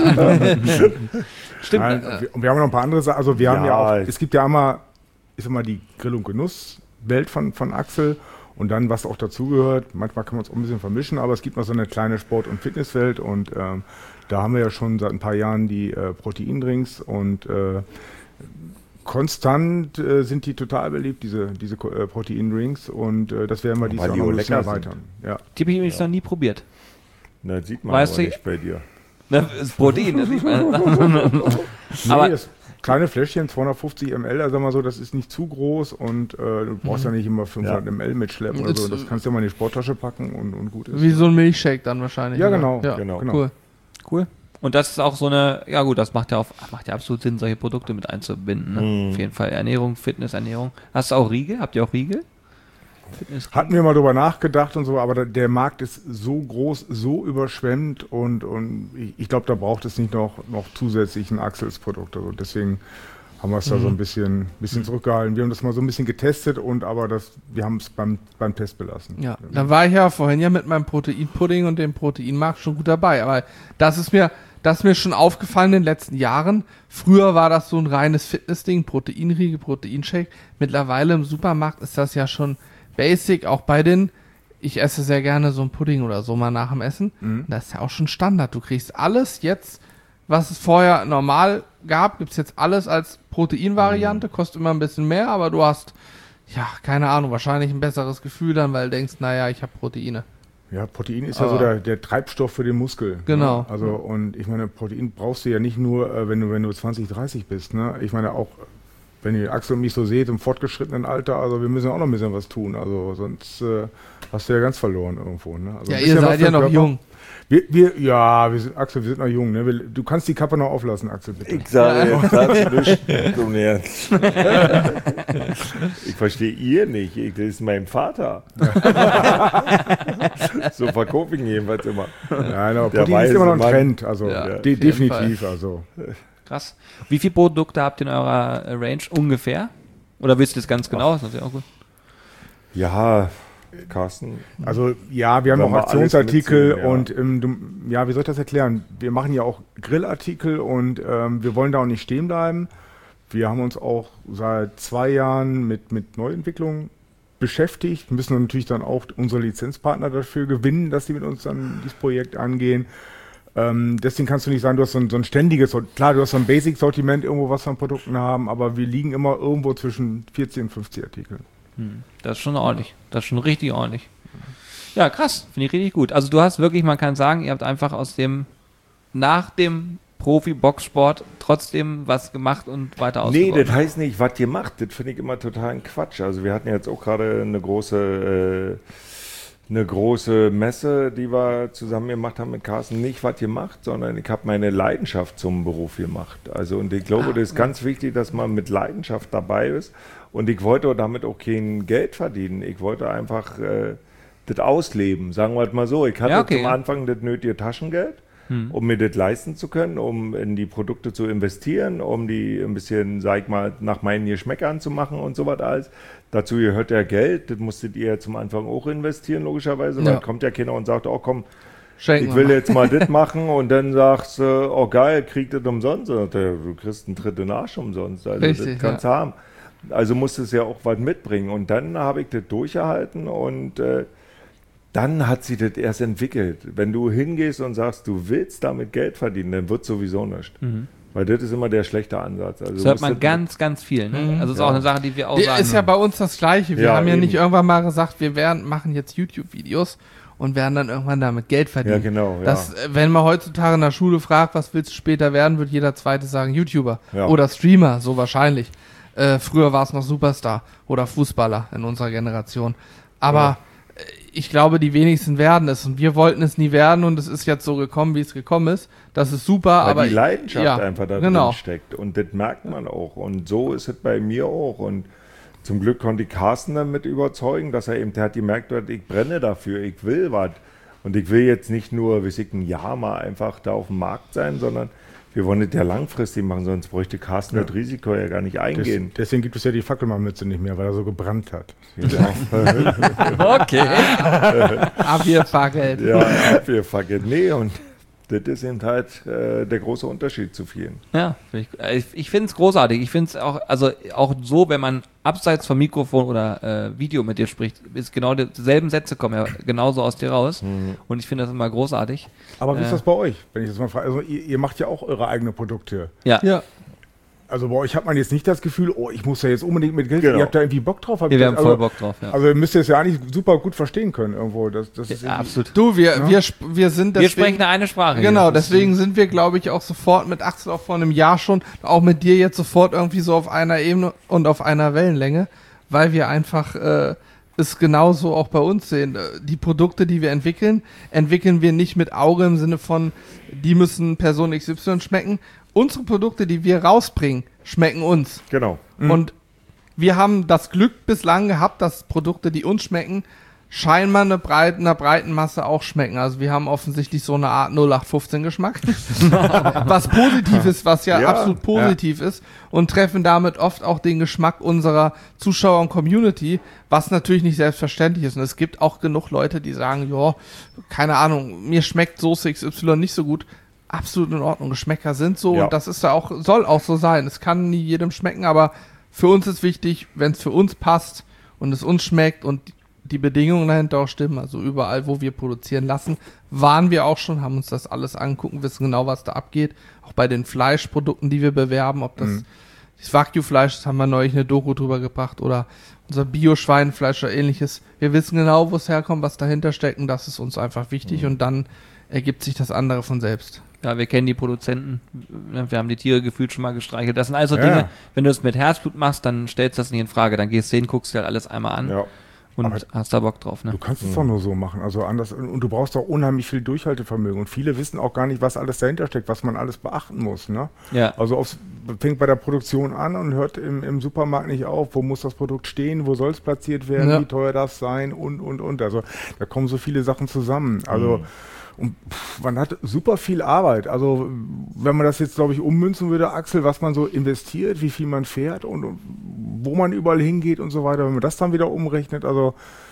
Stimmt. Nein, wir, und wir haben noch ein paar andere Sachen. Also wir haben ja Ja, auch, ich- es gibt ja einmal, ich sag mal, die Grill- und Genusswelt von, von Axel und dann, was auch dazugehört. Manchmal kann man es auch ein bisschen vermischen, aber es gibt noch so eine kleine Sport- und Fitnesswelt und ähm, da haben wir ja schon seit ein paar Jahren die äh, Proteindrinks und äh, konstant äh, sind die total beliebt, diese, diese Ko- äh, Proteindrinks und äh, das werden wir dieses Weil Jahr die noch auch ein bisschen lecker erweitern. Ja. Die habe ich übrigens noch nie probiert. Na, sieht man Weißt aber du- nicht bei dir. Das ist Protein, das sieht man. Nee, Aber- das kleine Fläschchen, zweihundertfünfzig Milliliter, also sag mal so, das ist nicht zu groß und äh, du brauchst ja nicht immer fünfhundert Ja. Milliliter mitschleppen oder so. Ist- Das kannst du ja mal in die Sporttasche packen und, und gut ist. Wie so ein Milchshake dann wahrscheinlich. Ja, oder? genau, Ja, genau. Cool. Cool. Und das ist auch so eine, ja gut, das macht ja auch, macht ja absolut Sinn, solche Produkte mit einzubinden. Ne? Mhm. Auf jeden Fall Ernährung, Fitness, Ernährung. Hast du auch Riegel? Habt ihr auch Riegel? Fitness Hatten wir mal drüber nachgedacht und so, aber da, der Markt ist so groß, so überschwemmt und, und ich, ich glaube, da braucht es nicht noch, noch zusätzlich ein Axels-Produkt. Also deswegen haben wir es da so ein bisschen, bisschen zurückgehalten. Wir haben das mal so ein bisschen getestet und aber das, wir haben es beim, beim Test belassen. Ja, da war ich ja vorhin ja mit meinem Proteinpudding und dem Proteinmarkt schon gut dabei. Aber das ist mir, das ist mir schon aufgefallen in den letzten Jahren. Früher war das so ein reines Fitnessding, Proteinriegel, Proteinshake. Mittlerweile im Supermarkt ist das ja schon basic, auch bei den, ich esse sehr gerne so ein Pudding oder so mal nach dem Essen. Mhm. Das ist ja auch schon Standard. Du kriegst alles jetzt, was es vorher normal gab, gibt es jetzt alles als Proteinvariante, kostet immer ein bisschen mehr, aber du hast, ja, keine Ahnung, wahrscheinlich ein besseres Gefühl dann, weil du denkst, naja, ich habe Proteine. Ja, Protein ist ja Aber- so der, der Treibstoff für den Muskel. Genau. Ne? Also und ich meine, Protein brauchst du ja nicht nur, äh, wenn du wenn du zwanzig, dreißig bist. Ne? Ich meine auch, wenn ihr Axel und mich so seht im fortgeschrittenen Alter, also wir müssen auch noch ein bisschen was tun. Also sonst äh, hast du ja ganz verloren irgendwo. Ne? Also Ja, ein ihr bisschen was seid für ja den noch Körper. jung. Wir, wir, ja, wir sind, Axel, wir sind noch jung. Ne? Wir, du kannst die Kappe noch auflassen, Axel, bitte. Ich sage jetzt dazu nicht zum Ernst. Ich verstehe ihr nicht. Ich, das ist mein Vater. So verkaufe ich ihn jedenfalls immer. Nein, aber Der Protein ist immer noch ein weise Mann. Trend. Also Ja, de auf jeden definitiv. Also. Krass. Wie viele Produkte habt ihr in eurer äh, Range ungefähr? Oder wisst ihr das ganz genau? Das ist natürlich auch gut. Ja, Carsten. Also ja, wir haben Wenn auch wir alles Aktionsartikel mitzählen, ja. und ähm, du, ja, wie soll ich das erklären? Wir machen ja auch Grillartikel und ähm, wir wollen da auch nicht stehen bleiben. Wir haben uns auch seit zwei Jahren mit, mit Neuentwicklung beschäftigt, müssen natürlich dann auch unsere Lizenzpartner dafür gewinnen, dass sie mit uns dann dieses Projekt angehen. Ähm, deswegen kannst du nicht sagen, du hast so ein, so ein ständiges, Sort- klar, du hast so ein Basic-Sortiment irgendwo, was wir an Produkten haben, aber wir liegen immer irgendwo zwischen vierzig und fünfzig Artikeln. Das ist schon ordentlich. Das ist schon richtig ordentlich. Ja, krass. Finde ich richtig gut. Also du hast wirklich, man kann sagen, ihr habt einfach aus dem, nach dem Profi-Boxsport trotzdem was gemacht und weiter Nee, ausgebaut. das heißt nicht, was ihr macht. Das finde ich immer totalen Quatsch. Also wir hatten jetzt auch gerade eine große, äh, eine große Messe, die wir zusammen gemacht haben mit Carsten. Nicht, was ihr macht, sondern ich habe meine Leidenschaft zum Beruf gemacht. Also und ich glaube, das ist ganz wichtig, dass man mit Leidenschaft dabei ist. Und ich wollte damit auch kein Geld verdienen. Ich wollte einfach äh, das ausleben, sagen wir es mal so. Ich hatte Ja, okay, zum ja. Anfang das nötige Taschengeld, um mir das leisten zu können, um in die Produkte zu investieren, um die ein bisschen, sag ich mal, nach meinen Geschmäckern zu machen und so was alles. Dazu gehört ja Geld, das musstet ihr zum Anfang auch investieren, logischerweise, weil Ja. kommt ja keiner und sagt, oh komm, Schenken ich wir will mal. jetzt mal das machen und dann sagst du, oh geil, krieg das umsonst. Und du kriegst einen Tritt in den Arsch umsonst. Also Richtig, das kannst du haben. Also musst du es ja auch was mitbringen. Und dann habe ich das durchgehalten und äh, dann hat sie das erst entwickelt. Wenn du hingehst und sagst, du willst damit Geld verdienen, dann wird sowieso nichts. Mhm. Weil das ist immer der schlechte Ansatz. Also das hört man ganz, ganz viel. Ne? Mhm. Also das ist Ja. auch eine Sache, die wir auch Die sagen. ist ja bei uns das Gleiche. Wir Ja, haben ja eben. nicht irgendwann mal gesagt, wir werden, machen jetzt YouTube-Videos und werden dann irgendwann damit Geld verdienen. Ja, genau. Ja. Das, äh, wenn man heutzutage in der Schule fragt, was willst du später werden, wird jeder Zweite sagen YouTuber Ja. oder Streamer, so wahrscheinlich. Äh, früher war es noch Superstar oder Fußballer in unserer Generation. Aber Ja. äh, ich glaube, die wenigsten werden es und wir wollten es nie werden und es ist jetzt so gekommen, wie es gekommen ist. Das ist super, Weil aber die Leidenschaft ja, einfach da genau. drin steckt. Und das merkt man auch. Und so ist es bei mir auch. Und zum Glück konnte ich Carsten damit überzeugen, dass er eben, der hat gemerkt, ich brenne dafür, ich will was. Und ich will jetzt nicht nur, wie ich ein Jahr mal einfach da auf dem Markt sein, sondern wir wollen das ja langfristig machen, sonst bräuchte Carsten Ja. das Risiko ja gar nicht Des, eingehen. deswegen gibt es ja die Fackelmann-Mütze nicht mehr, weil er so gebrannt hat. Okay. abgefackelt. Ja, abgefuckt. Nee, und das ist eben halt äh, der große Unterschied zu vielen. Ja, find ich, ich, ich finde es großartig. Ich finde es auch, also auch so, wenn man abseits vom Mikrofon oder äh, Video mit dir spricht, ist genau dieselben Sätze kommen ja genauso aus dir raus. Mhm. Und ich finde das immer großartig. Aber wie ist Äh. das bei euch, wenn ich das mal frage? Also ihr, ihr macht ja auch eure eigenen Produkte. Ja, Ja. Also bei euch hat man jetzt nicht das Gefühl, oh, ich muss ja jetzt unbedingt mit Geld, Genau. ihr habt da irgendwie Bock drauf. Habt wir ihr- haben also, voll Bock drauf. Ja, Also ihr müsst es ja eigentlich super gut verstehen können irgendwo. Das, das ist ja irgendwie- absolut. Du, wir, Ja. wir, sp- wir sind Wir deswegen, sprechen eine Sprache. genau, hier. Das ist- deswegen sind wir, glaube ich, auch sofort mit Axel auch vor einem Jahr schon, auch mit dir jetzt sofort irgendwie so auf einer Ebene und auf einer Wellenlänge, weil wir einfach äh, es genauso auch bei uns sehen. Äh, Die Produkte, die wir entwickeln, entwickeln wir nicht mit Auge im Sinne von, die müssen Person X Y schmecken. Unsere Produkte, die wir rausbringen, schmecken uns. Genau. Und wir haben das Glück bislang gehabt, dass Produkte, die uns schmecken, scheinbar eine breite, einer breiten Masse auch schmecken. Also wir haben offensichtlich so eine Art null acht fünfzehn Geschmack, was positiv ist, was ja, Ja, absolut positiv ist und treffen damit oft auch den Geschmack unserer Zuschauer und Community, was natürlich nicht selbstverständlich ist. Und es gibt auch genug Leute, die sagen, ja, keine Ahnung, mir schmeckt Soße X Y nicht so gut. Absolut in Ordnung. Geschmäcker sind so Ja. und das ist ja auch, soll auch so sein. Es kann nie jedem schmecken, aber für uns ist wichtig, wenn es für uns passt und es uns schmeckt und die Bedingungen dahinter auch stimmen, also überall, wo wir produzieren lassen, waren wir auch schon, haben uns das alles angucken, wissen genau, was da abgeht. Auch bei den Fleischprodukten, die wir bewerben, ob das Mhm. das Wagyu-Fleisch, das haben wir neulich eine Doku drüber gebracht, oder unser Bio-Schweinefleisch oder ähnliches. Wir wissen genau, wo es herkommt, was dahinter steckt und das ist uns einfach wichtig und dann ergibt sich das andere von selbst. Ja, wir kennen die Produzenten, wir haben die Tiere gefühlt schon mal gestreichelt. Das sind also Ja. Dinge, wenn du es mit Herzblut machst, dann stellst du das nicht in Frage. Dann gehst du hin, guckst dir halt alles einmal an Ja. und Aber hast da Bock drauf. Ne? Du kannst es doch nur so machen, also anders. Und du brauchst auch unheimlich viel Durchhaltevermögen. Und viele wissen auch gar nicht, was alles dahinter steckt, was man alles beachten muss. Ne? Ja. Also aufs, fängt bei der Produktion an und hört im, im Supermarkt nicht auf, wo muss das Produkt stehen, wo soll es platziert werden, Ja. wie teuer darf es sein und, und, und. Also da kommen so viele Sachen zusammen. Also und pff, man hat super viel Arbeit. Also wenn man das jetzt, glaube ich, ummünzen würde, Axel, was man so investiert, wie viel man fährt und, und wo man überall hingeht und so weiter, wenn man das dann wieder umrechnet, also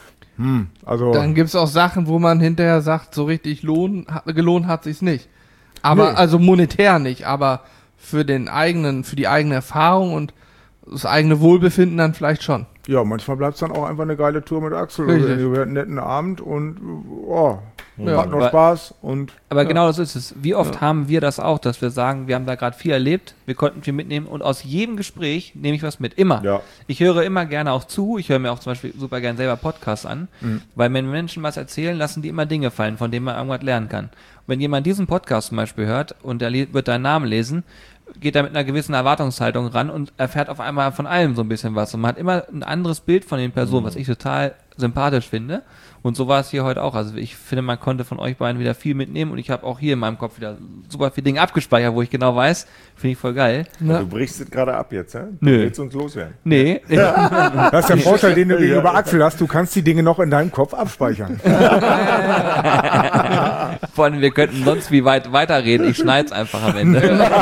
hm, also Dann gibt's auch Sachen, wo man hinterher sagt, so richtig lohn, hat, gelohnt hat sich's nicht. Aber, Nee. also monetär nicht, aber für den eigenen, für die eigene Erfahrung und das eigene Wohlbefinden dann vielleicht schon. ja, manchmal bleibt es dann auch einfach eine geile Tour mit Axel. Richtig. Also, wir hatten einen netten Abend und oh, Ja. hat noch Aber- Spaß und Aber Ja. genau das ist es. Wie oft Ja. haben wir das auch, dass wir sagen, wir haben da gerade viel erlebt, wir konnten viel mitnehmen und aus jedem Gespräch nehme ich was mit. Immer. Ja. Ich höre immer gerne auch zu. Ich höre mir auch zum Beispiel super gerne selber Podcasts an, Mhm. weil wenn Menschen was erzählen, lassen die immer Dinge fallen, von denen man irgendwas lernen kann. Und wenn jemand diesen Podcast zum Beispiel hört und er le- wird deinen Namen lesen, geht er mit einer gewissen Erwartungshaltung ran und erfährt auf einmal von allem so ein bisschen was. Und man hat immer ein anderes Bild von den Personen, was ich total sympathisch finde. Und so war es hier heute auch. Also ich finde, man konnte von euch beiden wieder viel mitnehmen und ich habe auch hier in meinem Kopf wieder super viele Dinge abgespeichert, wo ich genau weiß, finde ich voll geil. Ja. Du brichst es gerade ab jetzt, ja? Du Nö. willst uns loswerden. Nee, das ist der Vorteil, den du gegenüber Axel hast, du kannst die Dinge noch in deinem Kopf abspeichern. vor allem wir könnten sonst wie weit weiterreden. Ich schneide es einfach am Ende.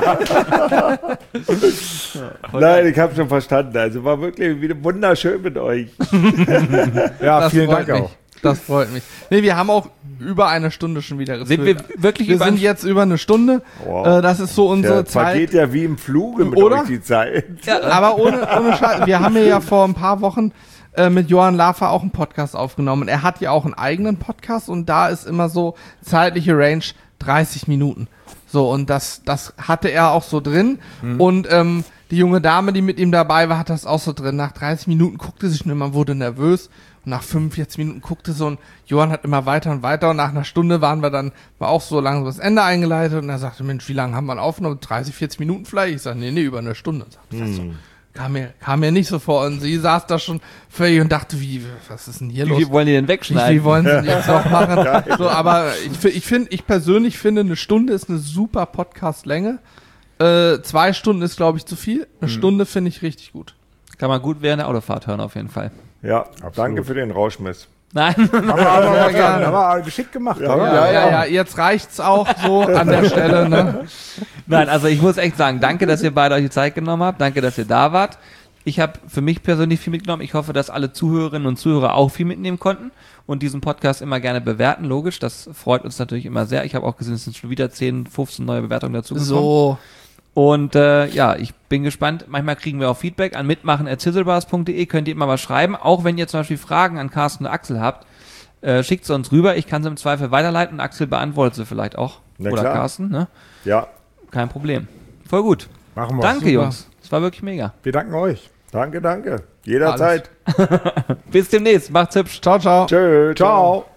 Nein, ich habe schon verstanden. Also war wirklich wieder wunderschön mit euch. Ja, Das vielen freut Dank mich. auch. Das freut mich. Nee, wir haben auch über eine Stunde schon wieder Sind gefüllt. wir wirklich Wir über sind jetzt über eine Stunde. Wow. Äh, das ist so unsere Der Zeit. vergeht ja wie im Fluge mit Oder? euch die Zeit. Ja, Aber ohne, ohne Scheiß. Wir haben ja vor ein paar Wochen äh, mit Johann Lafer auch einen Podcast aufgenommen. Er hat ja auch einen eigenen Podcast und da ist immer so zeitliche Range dreißig Minuten. So, und das, das hatte er auch so drin. Mhm. Und ähm, die junge Dame, die mit ihm dabei war, hat das auch so drin. Nach dreißig Minuten guckte sie schon immer, wurde nervös. Und nach fünfundvierzig Minuten guckte so und Johann hat immer weiter und weiter. Und nach einer Stunde waren wir dann, war auch so langsam das Ende eingeleitet. Und er sagte, Mensch, wie lange haben wir aufgenommen? dreißig, vierzig Minuten vielleicht? Ich sage, nee, nee, über eine Stunde. Sagt, das so. Kam mir, kam mir nicht so vor. Und sie saß da schon völlig und dachte, wie, was ist denn hier los? wie wollen die denn Wie, wegschneiden? wie wollen sie denn jetzt noch machen? So, aber ich, fi- ich finde, ich persönlich finde, eine Stunde ist eine super Podcast-Länge. Äh, zwei Stunden ist, glaube ich, zu viel. Eine Stunde finde ich richtig gut. Kann man gut während der Autofahrt hören auf jeden Fall. Ja, danke für den Rauschmiss. Nein. Haben wir aber, Ja, gerne. haben wir geschickt gemacht, Ja, oder? Ja, ja, ja, jetzt reicht's auch so an der Stelle, ne? Nein, also ich muss echt sagen, danke, dass ihr beide euch die Zeit genommen habt. Danke, dass ihr da wart. Ich habe für mich persönlich viel mitgenommen. Ich hoffe, dass alle Zuhörerinnen und Zuhörer auch viel mitnehmen konnten und diesen Podcast immer gerne bewerten. Logisch, das freut uns natürlich immer sehr. Ich habe auch gesehen, es sind schon wieder zehn, fünfzehn neue Bewertungen dazu gekommen. So. Und äh, ja, ich bin gespannt. Manchmal kriegen wir auch Feedback an mitmachen at zizzlebars punkt de. Könnt ihr immer was schreiben. Auch wenn ihr zum Beispiel Fragen an Carsten und Axel habt, äh, schickt sie uns rüber. Ich kann sie im Zweifel weiterleiten und Axel beantwortet sie vielleicht auch. Na Oder klar. Carsten, ne? Ja, Kein Problem. Voll gut. Machen wir. Danke, Super. Jungs. Das war wirklich mega. Wir danken euch. danke, danke. Jederzeit. Bis demnächst. Macht's hübsch. Ciao, ciao. Tschö, Ciao.